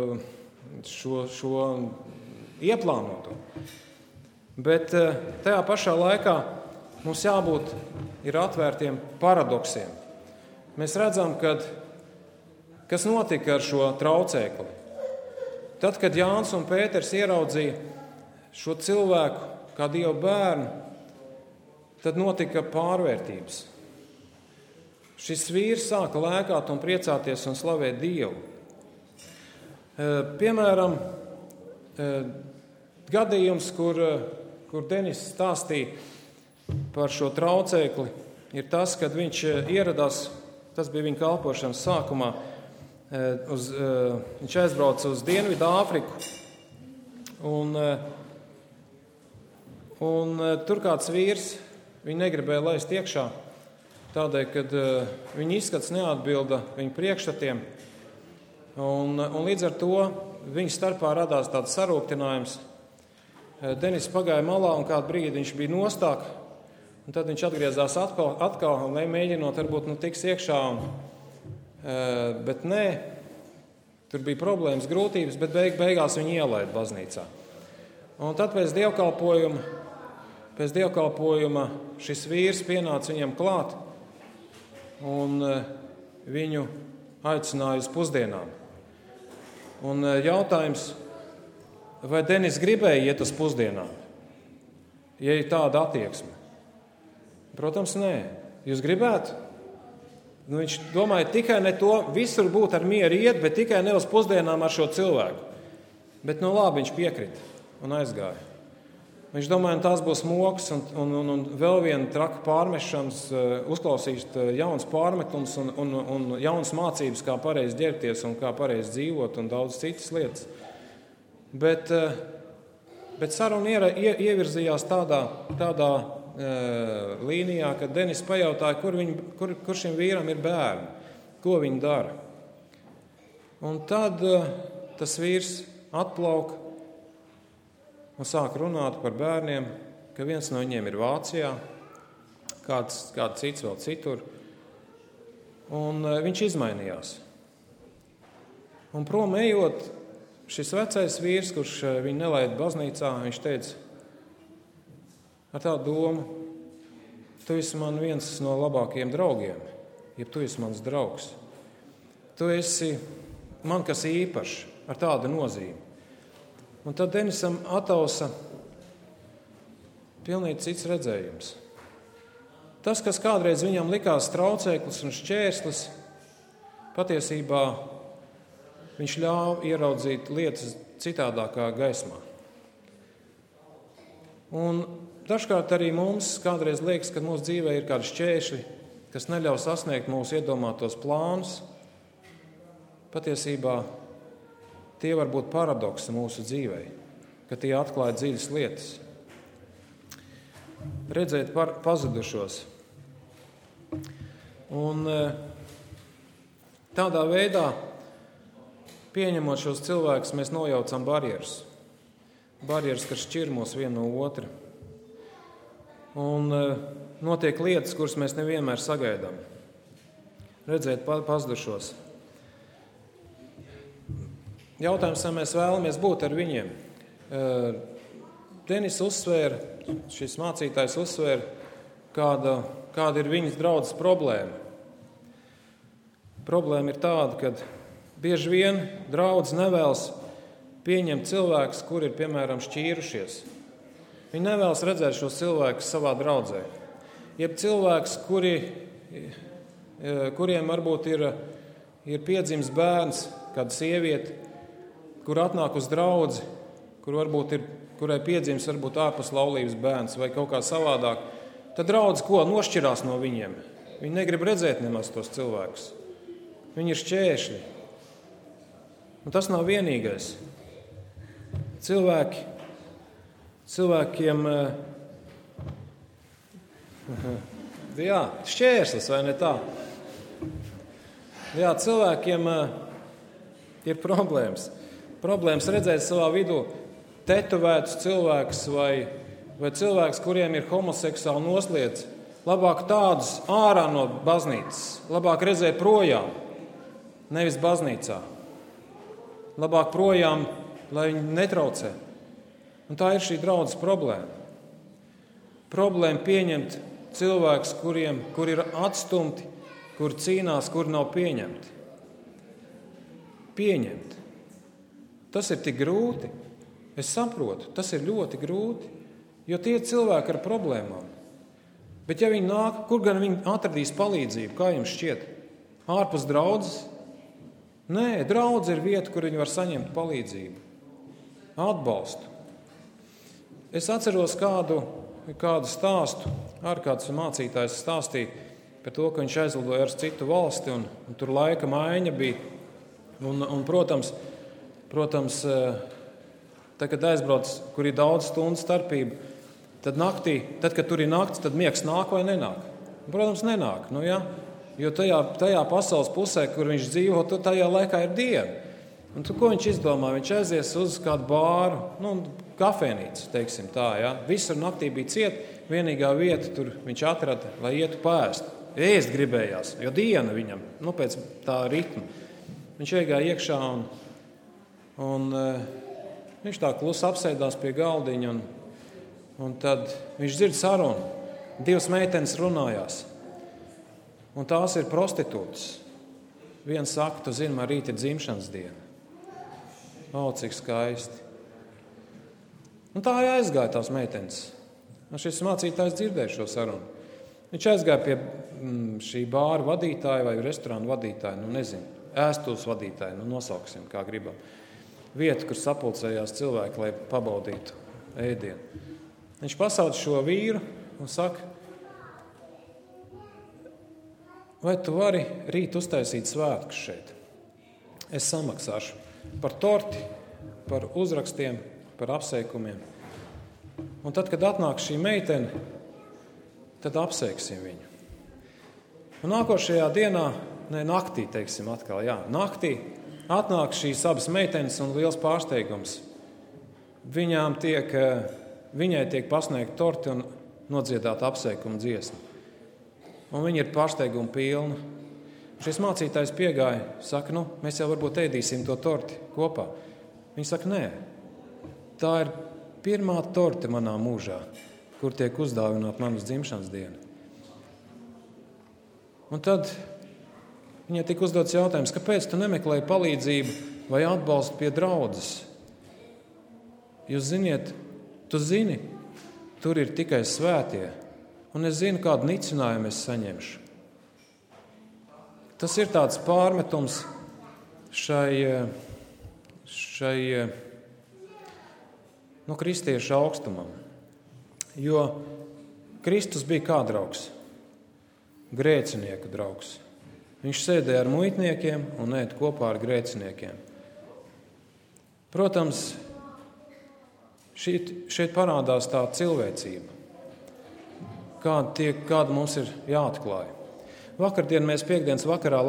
Speaker 4: šo ieplānoto. Bet tajā pašā laikā mums jābūt ir atvērtiem paradoksiem. Mēs redzam, kas notika ar šo traucēkli. Tad, kad Jānis un Pēters ieraudzīja šo cilvēku kā Dieva bērnu, tad notika pārvērtības. Šis vīrs sāka lēkāt un priecāties un slavēt Dievu. Piemēram, gadījums, kur Denis stāstīja par šo traucēkli, ir tas, kad viņš ieradās, tas bija viņa kalpošanas sākumā, viņš aizbrauca uz Dienvidu Āfriku, un tur kāds vīrs viņu negribēja laist iekšā, tādēļ, kad viņa izskats neatbilda viņa priekšstatiem. Un līdz ar to viņa starpā radās tāds sarūktinājums. Denis pagāja malā un kādu brīdi viņš bija nostāk, un tad viņš atgriezās atkal un mēģinot, varbūt tiks iekšā. Bet nē, tur bija problēmas, grūtības, bet beigās viņu ielaida baznīcā. Un tad pēc dievkalpojuma šis vīrs pienāca viņam klāt un viņu aicināja uz pusdienām. Un jautājums, vai Denis gribēja iet uz pusdienām, ja ir tāda attieksme? Protams, nē. Jūs gribētu? Viņš domāja tikai ne to, visur būt ar mieru iet, bet tikai ne uz pusdienām ar šo cilvēku. Bet labi, viņš piekrita un aizgāja. Viņš domāja, tās būs mokas un vēl viena traka pārmešanas, uzklausīt jauns pārmetums un jaunas mācības, kā pareizi ģērbties un kā pareizi dzīvot un daudz citas lietas. Bet saruna ievirzījās tādā līnijā, kad Denis pajautāja, kur šim vīram ir bērni, ko viņi dara. Un tad tas vīrs atplauka un sāk runāt par bērniem, ka viens no viņiem ir Vācijā, kāds cits vēl citur. Un viņš izmainījās. Un prom ejot, šis vecais vīrs, kurš viņu nelaida baznīcā, viņš teica ar tādu domu, tu esi man viens no labākajiem draugiem. ja tu esi mans draugs. Tu esi man kas īpašs, ar tādu nozīmi. Un tad Denisam atausa pilnīgi cits redzējums. Tas, kas kādreiz viņam likās traucēklis un šķērslis, patiesībā viņš ļāva ieraudzīt lietas citādākā gaismā. Un dažkārt arī mums kādreiz liekas, ka mūsu dzīvē ir kādi šķēršļi, kas neļauj sasniegt mūsu iedomātos plānus. Patiesībā tie var būt paradoksi mūsu dzīvē, ka tie atklāja dziļas lietas. Redzēt pazudušos. Un tādā veidā, pieņemot šos cilvēkus, mēs nojaucam barjeras. Barjeras, kas šķir mūs vienu no otra. Un notiek lietas, kuras mēs nevienmēr sagaidām. Redzēt pazudušos. Jautājums, vai mēs vēlamies būt ar viņiem. Denis uzsvēra, šis mācītājs uzsvēra, kāda ir viņas draudzes problēma. Problēma ir tāda, ka bieži vien draudze nevēlas pieņemt cilvēkus, kuri ir, piemēram, šķīrušies. Viņi nevēlas redzēt šos cilvēkus savā draudzē. Jeb cilvēkus, kuriem varbūt ir piedzimis bērns, kāda sieviete, kur atnāk uz draudzi, kurai piedzimis varbūt ārpus laulības bērns vai kaut kā savādāk, tad draudze nošķirās no viņiem. Viņi negrib redzēt nemaz tos cilvēkus. Viņi ir šķēršļi. Un tas nav vienīgais. Cilvēkiem jā, šķērslis, vai ne tā? Jā, cilvēkiem ir problēmas. Problēmas redzēt savā vidū tetovētus cilvēkus vai cilvēkus, kuriem ir homoseksuāli nosliedz. Labāk tādus ārā no baznīcas. Labāk redzēt projām, nevis baznīcā. Labāk projām, lai viņi netraucē. Un tā ir šī draudzes problēma. Problēma pieņemt cilvēkus, kuri ir atstumti, kuri cīnās, kuri nav pieņemti. Pieņemt. Tas ir tik grūti. Es saprotu, tas ir ļoti grūti, jo tie ir cilvēki ar problēmām. Bet ja viņi nāk, kur gan viņi atradīs palīdzību, kā jums šķiet? Ārpus draudzes? Nē, draudze ir vieta, kur viņi var saņemt palīdzību, atbalstu. Es atceros kādu stāstu, kāds mācītājs stāstīja par to, ka viņš aizlidoja ar citu valsti, un tur laika maiņa bija. Un protams, tad, kad aizbrauc, kur ir daudz stundu starpība, tad naktī, kad tur ir nakts, tad miegs nāk vai nenāk? Protams, nenāk. Jo tajā pasaules pusē, kur viņš dzīvo, tajā laikā ir diena. Un ko viņš izdomā? Viņš aizies uz kādu bāru, kafejnīcu, teiksim tā. Ja? Visur naktī bija ciet, vienīgā vieta tur viņš atrada, lai ietu pēst. Ēst gribējās, jo diena viņam, pēc tā ritma. Viņš iegāja iekšā un viņš tā klusi apsēdās pie galdiņa, un tad viņš dzird sarunu. 2 meitenes runājās, un tās ir prostitūtas. Viena saka, tu zini, man rīt ir dzimšanas diena. Cik skaisti. Un tā aizgāja tās meitenes. Un šis mācītājs dzirdēja šo sarunu. Viņš aizgāja pie šī bāra vadītāja vai restorāna vadītāja, ēstuves vadītāja, nosauksim, kā gribam. Vieta, kur sapulcējās cilvēki, lai pabaudītu ēdienu. Viņš pasauc šo vīru un saka, vai tu vari rīt uztaisīt svētkus šeit? Es samaksāšu par torti, par uzrakstiem, par apsveikumiem. Un tad, kad atnāk šī meitene, tad apsveiksim viņu. Un nākošajā dienā, naktī, teiksim atkal, naktī atnāk šīs abas meitenes un liels pārsteigums. Viņai tiek pasniegta torti un nodziedāta apsveikuma dziesma. Un viņa ir pārsteiguma pilna. Šis mācītājs piegāja, saka, mēs jau varbūt ēdīsim to torti kopā. Viņa saka, nē, tā ir pirmā torte manā mūžā, kur tiek uzdāvināta manas dzimšanas diena. Un tad Viņai tika uzdots jautājums, kāpēc tu nemeklēji palīdzību vai atbalstu pie draudzes? Jūs ziniet, tu zini, tur ir tikai svētie, un es zinu, kādu nicinājumu es saņemšu. Tas ir tāds pārmetums šai kristiešu augstumam. Jo Kristus bija kā draugs? Grēcinieku draugs. Viņš sēdēja ar muitniekiem un ēd kopā ar grēciniekiem. Protams, šeit parādās tā cilvēcība, kāda mums ir jāatklāj. Vakardien mēs piekdienas vakarā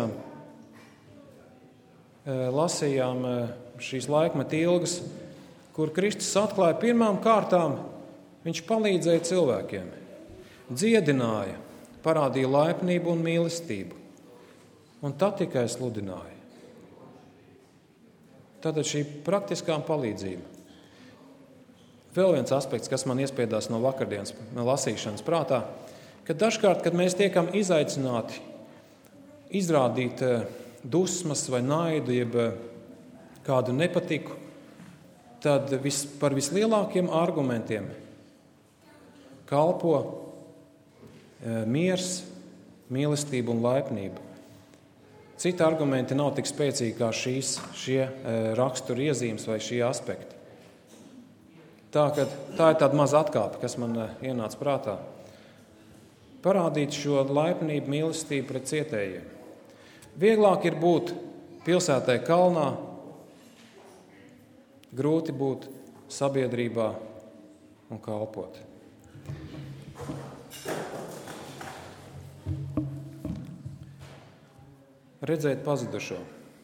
Speaker 4: lasījām šīs laikmeta ilgas, kur Kristus atklāja pirmām kārtām, viņš palīdzēja cilvēkiem, dziedināja, parādīja laipnību un mīlestību, un tad tikai sludināja. Tātad šī praktiskā palīdzība. Vēl viens aspekts, kas man iespiedās no vakardienas lasīšanas prātā, ka dažkārt, kad mēs tiekam izaicināti izrādīt dusmas vai naidu, jeb kādu nepatiku, tad par vislielākiem argumentiem kalpo miers, mīlestība un laipnība. Citi argumenti nav tik spēcīgi kā šie rakstura iezīmes vai šie aspekti. Tā ir tāda maza atkāpe, kas man ienāca prātā. Parādīt šo laipnību, mīlestību pret cietējiem. Vieglāk ir būt pilsētai kalnā, grūti būt sabiedrībā un kalpot. Redzēt pazudušo.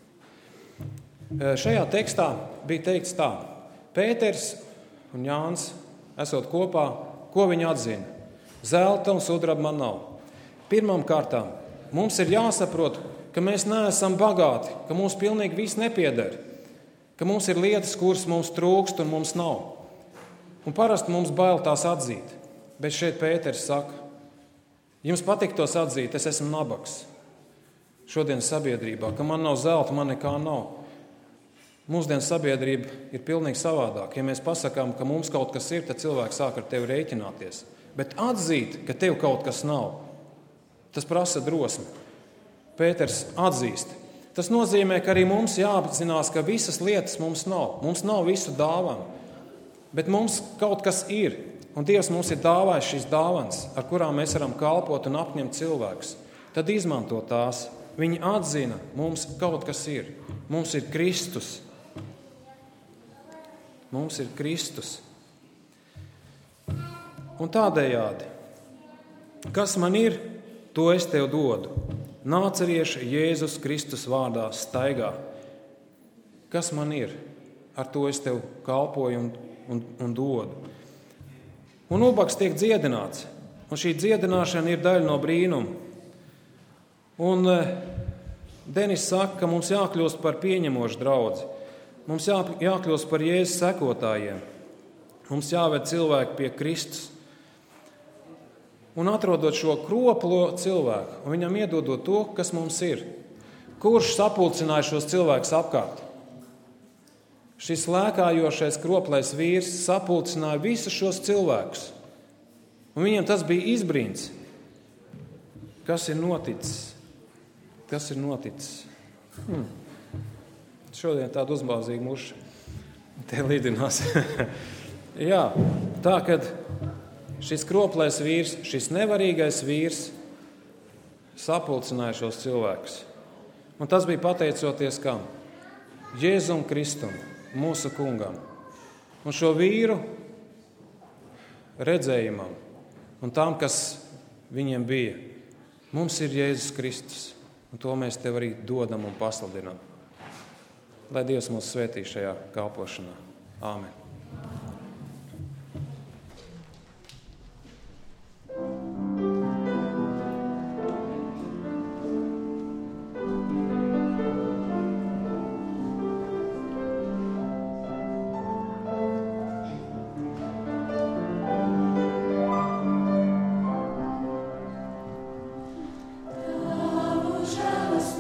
Speaker 4: Šajā tekstā bija teikts tā: Pēters un Jānis esot kopā, ko viņi atzina? Zelta un sudraba man nav. Pirmām kārtām mums ir jāsaprot, ka mēs neesam bagāti, ka mums pilnīgi viss nepieder, ka mums ir lietas, kuras mums trūkst un mums nav. Un parasti mums bail tās atzīt. Bet šeit Pēters saka, jums patīk tos atzīt, es esmu nabaks. Šodienas sabiedrībā, ka man nav zelta, man nekā nav. Mūsdienu sabiedrība ir pilnīgi savādāk. Ja mēs pasakām, ka mums kaut kas ir, tad cilvēki sāk ar tevi rēķināties. Bet atzīt, ka tev kaut kas nav, tas prasa drosmi. Pēters atzīst. Tas nozīmē, ka arī mums jāapzinās, ka visas lietas mums nav. Mums nav visu dāvanu, bet mums kaut kas ir. Un Dievs mums ir dāvājis šīs dāvanas, ar kurām mēs varam kalpot un apņemt cilvēkus. Tad izmanto tās. Viņi atzina, mums kaut kas ir. Mums ir Kristus. Mums ir Kristus. Un tādējādi, kas man ir, to es tev dodu. Nācerieša Jēzus Kristus vārdā staigā. Kas man ir, ar to es tev kalpoju un dodu. Un ubaks tiek dziedināts. Un šī dziedināšana ir daļa no brīnuma. Un Denis saka, ka mums jākļūst par pieņemošu draudzi. Mums jākļūst par Jēzus sekotājiem. Mums jāved cilvēki pie Kristus. Un atrodot šo kroplo cilvēku, un viņam iedodot to, kas mums ir. Kurš sapulcināja šos cilvēkus apkārt? Šis lēkājošais kroplais vīrs sapulcināja visus šos cilvēkus. Un viņam tas bija izbrīns. Kas ir noticis? Kas ir noticis? Šodien tāda uzbāzīga muša te lidinās. Jā, tā, kad šis kroplais vīrs, šis nevarīgais vīrs sapulcināja šos cilvēkus. Un tas bija pateicoties kam? Jēzum Kristum, mūsu kungam. Un šo vīru redzējumam un tam, kas viņiem bija, mums ir Jēzus Kristus. Un to mēs tev arī dodam un pasludinam. Lai Dievs mūs svētī šajā kalpošanā. Āmen.
Speaker 2: Tavu žēlastību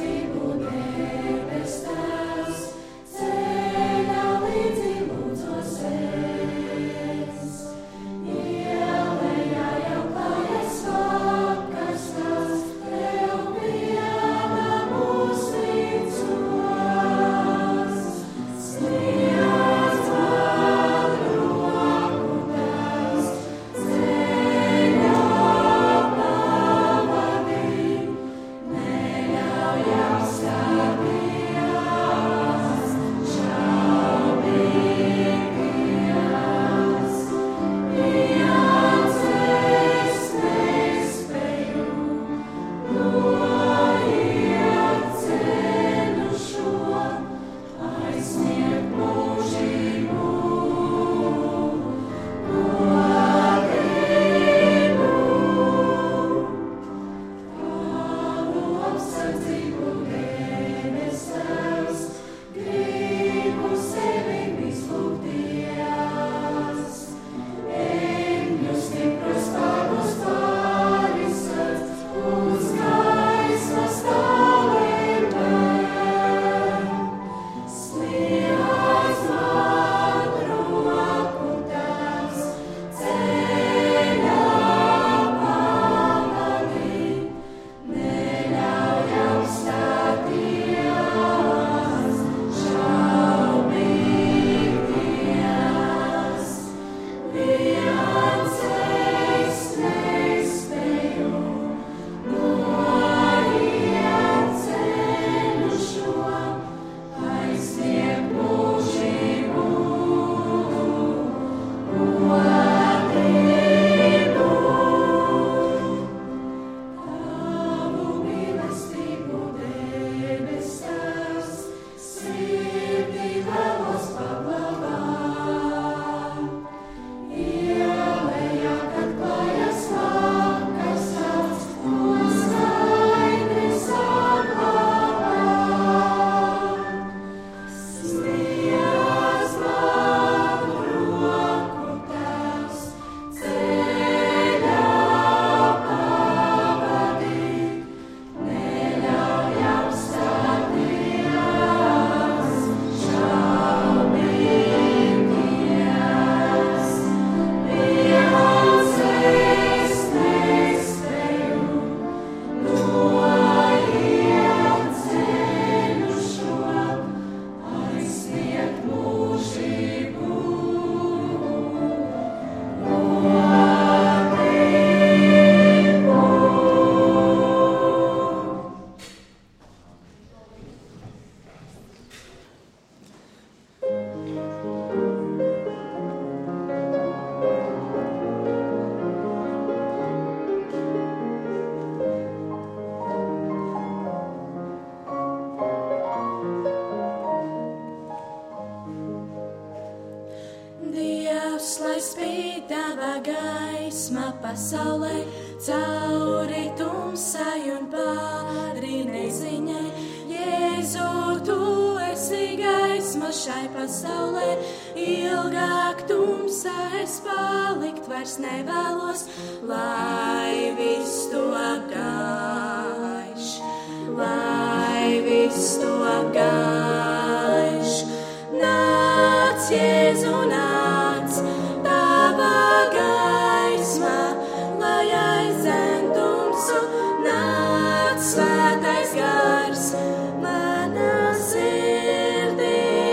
Speaker 2: lai spīd tava gaisma pasaulē, cauri tumsai un pāri neziņai. Jēzu, tu esi gaisma šai pasaulē, ilgāk tumsā es palikt vairs nevēlos, lai viss top gaišs, lai viss top gaišs. Nāc, Jēzu, nāc, tava gaisma, lai aizdzen tumsu, nāc, svētais gars, manā sirdī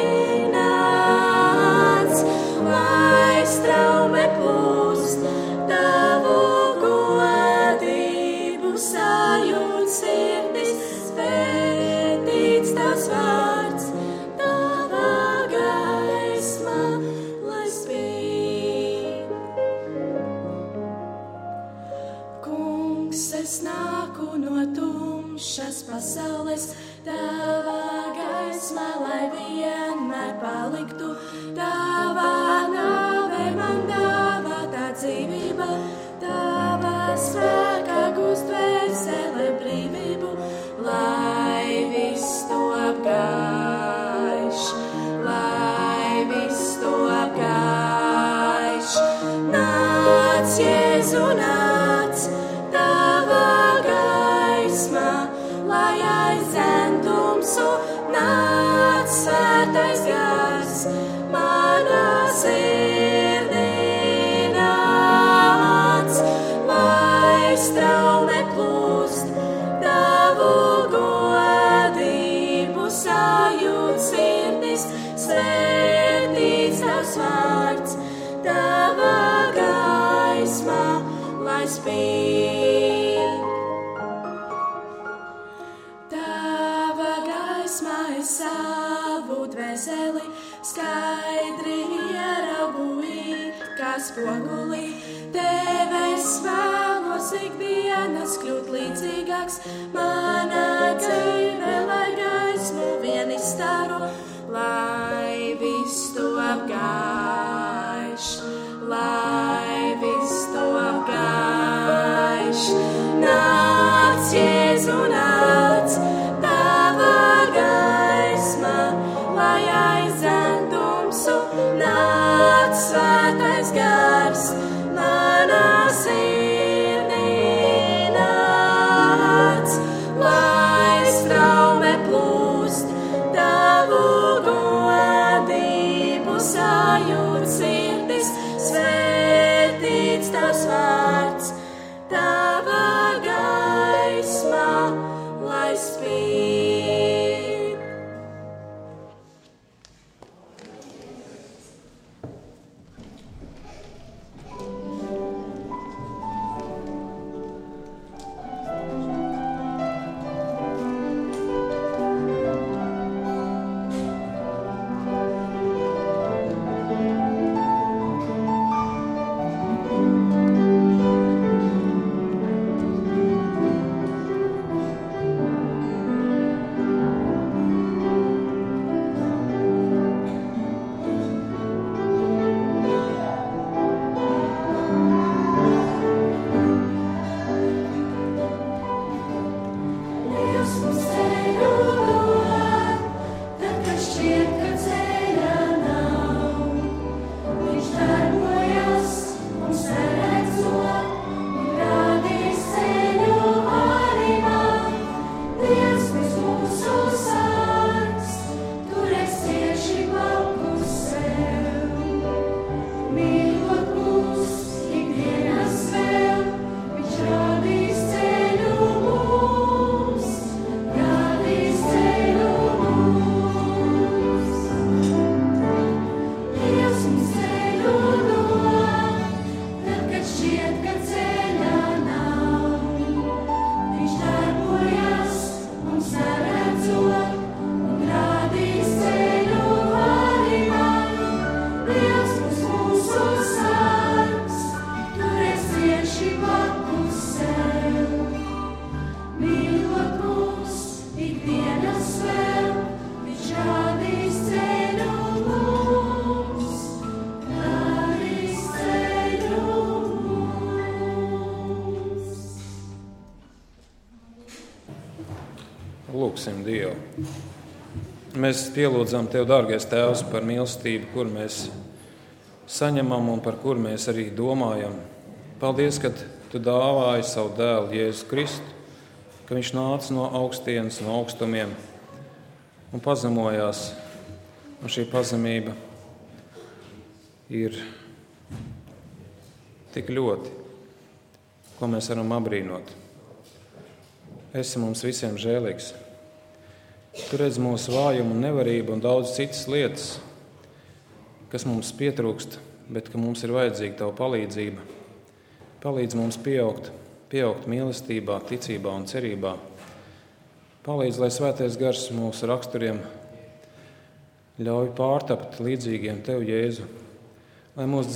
Speaker 2: nāc, lai straume plūst, tavu godību sajūt sirdis, svētīts tavs vārds, tava gaisma, lai spīd. Kungs, es nāku no tumšas pasaules, tava gaisma, lai vienmēr paliktu, tava nāve man dāvātā dzīvība, tava spēkā gūst dvēsele brīvību, lai viss top gaišs, lai viss top gaišs. Nāc, Jēzu, nāc, tava gaisma, lai aizdzen tumsu, nāc, svētais gars, manā sirdī nāc, lai straume plūst, tavu godību sajūt sirdis, svētīts tavs vārds, tava gaisma, lai spīd. Tava gaisma es savu dvēseli skaidri ieraugu it kā spogulī. Tev es vēlos ikdienas kļūt līdzīgāks, manā dzīve, lai gaismu vien izstāro, lai viss top gaišs, lai viss top gaišs. Nāc, Jēzu, nāc, tava gaisma, lai aizdzen tumsu, nāc, svētais gars, manā sirdī nāc, lai straume plūst, tavu godību sajūt sirdis, svētīts tavs vārds, tava gaisma, lai spīd.
Speaker 4: lūgsim Dievu. Mēs pielūdzam Tev, dārgais Tēvs, par mīlestību, kur mēs saņemam un par kur mēs arī domājam. Paldies, ka Tu dāvāji savu dēlu Jēzu Kristu, ka viņš nāca no augstienes, no augstumiem un pazemojās. Un šī pazemība ir tik ļoti, ko mēs varam apbrīnot. Esi mums visiem žēlīgs. Tu redz mūsu vājumu un nevarību un daudz citas lietas, kas mums pietrūkst, bet ka mums ir vajadzīga Tava palīdzība. Palīdz mums pieaugt mīlestībā, ticībā un cerībā. Palīdz, lai Svētais Gars mūsu raksturiem ļauj pārtapt līdzīgiem Tev, Jēzu, lai mūsu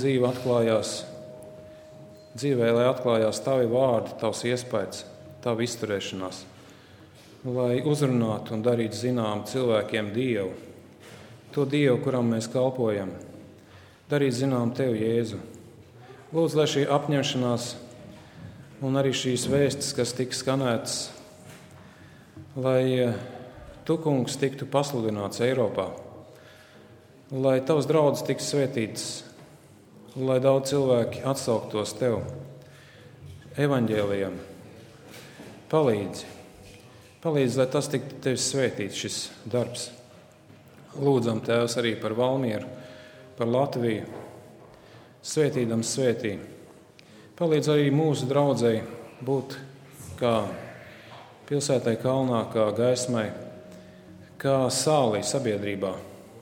Speaker 4: dzīvē atklājās Tavi vārdi, Tavs iespējas, Tava izturēšanās, lai uzrunātu un darītu zinām cilvēkiem Dievu, to Dievu, kuram mēs kalpojam, darīt zinām Tev, Jēzu. Lūdzu, lai šī apņemšanās un arī šīs vēstis, kas tika skanētas, lai Tu, Kungs, tiktu pasludināts Eiropā, lai Tavs draudzes tiktu svētītas, lai daudz cilvēki atsauktos Tev, evaņģēlijam. Palīdzi, lai tas tiktu Tevis svētīts, šis darbs. Lūdzam Tēvs arī par Valmieru, par Latviju. Svētīdams svētī. Palīdz arī mūsu draudzei būt kā pilsētai kalnā, kā gaismai, kā sālī sabiedrībā.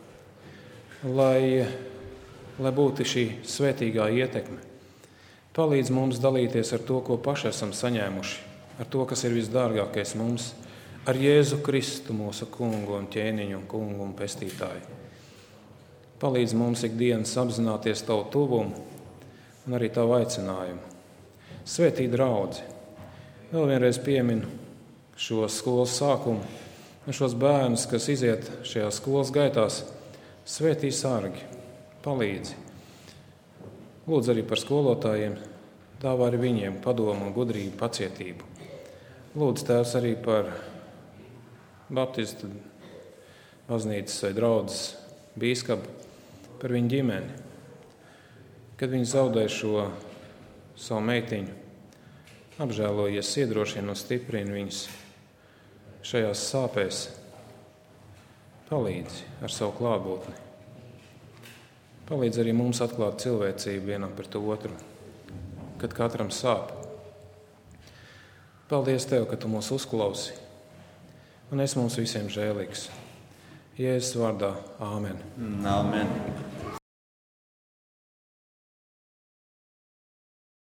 Speaker 4: Lai būtu šī svētīgā ietekme. Palīdz mums dalīties ar to, ko paši esam saņēmuši, ar to, kas ir visdārgākais mums, ar Jēzu Kristu, mūsu kungu un ķēniņu un kungu un pestītāju. Palīdz mums ikdienas apzināties Tavu tuvumu un arī Tavu aicinājumu. Svētī draudzi. Vēl vienreiz pieminu šo skolas sākumu un šos bērnus, kas iziet šajās skolas gaitās. Svētī sargi. Palīdzi. Lūdzu arī par skolotājiem, dāvā arī viņiem padomu, gudrību, pacietību. Lūdzu, Tēvs, arī par baptistu baznīcas vai draudzes bīskapu, par viņu ģimeni. Kad viņi zaudē šo savu meitiņu, apžēlojies, iedrošina un stiprina viņus šajās sāpēs. Palīdzi ar savu klātbūtni. Palīdz arī mums atklāt cilvēcību vienam pret otru, kad katram sāp. Paldies Tev, ka Tu mūs uzklausi, un esi mums visiem žēlīgs. Jēzus vārdā. Āmen.
Speaker 1: Āmen.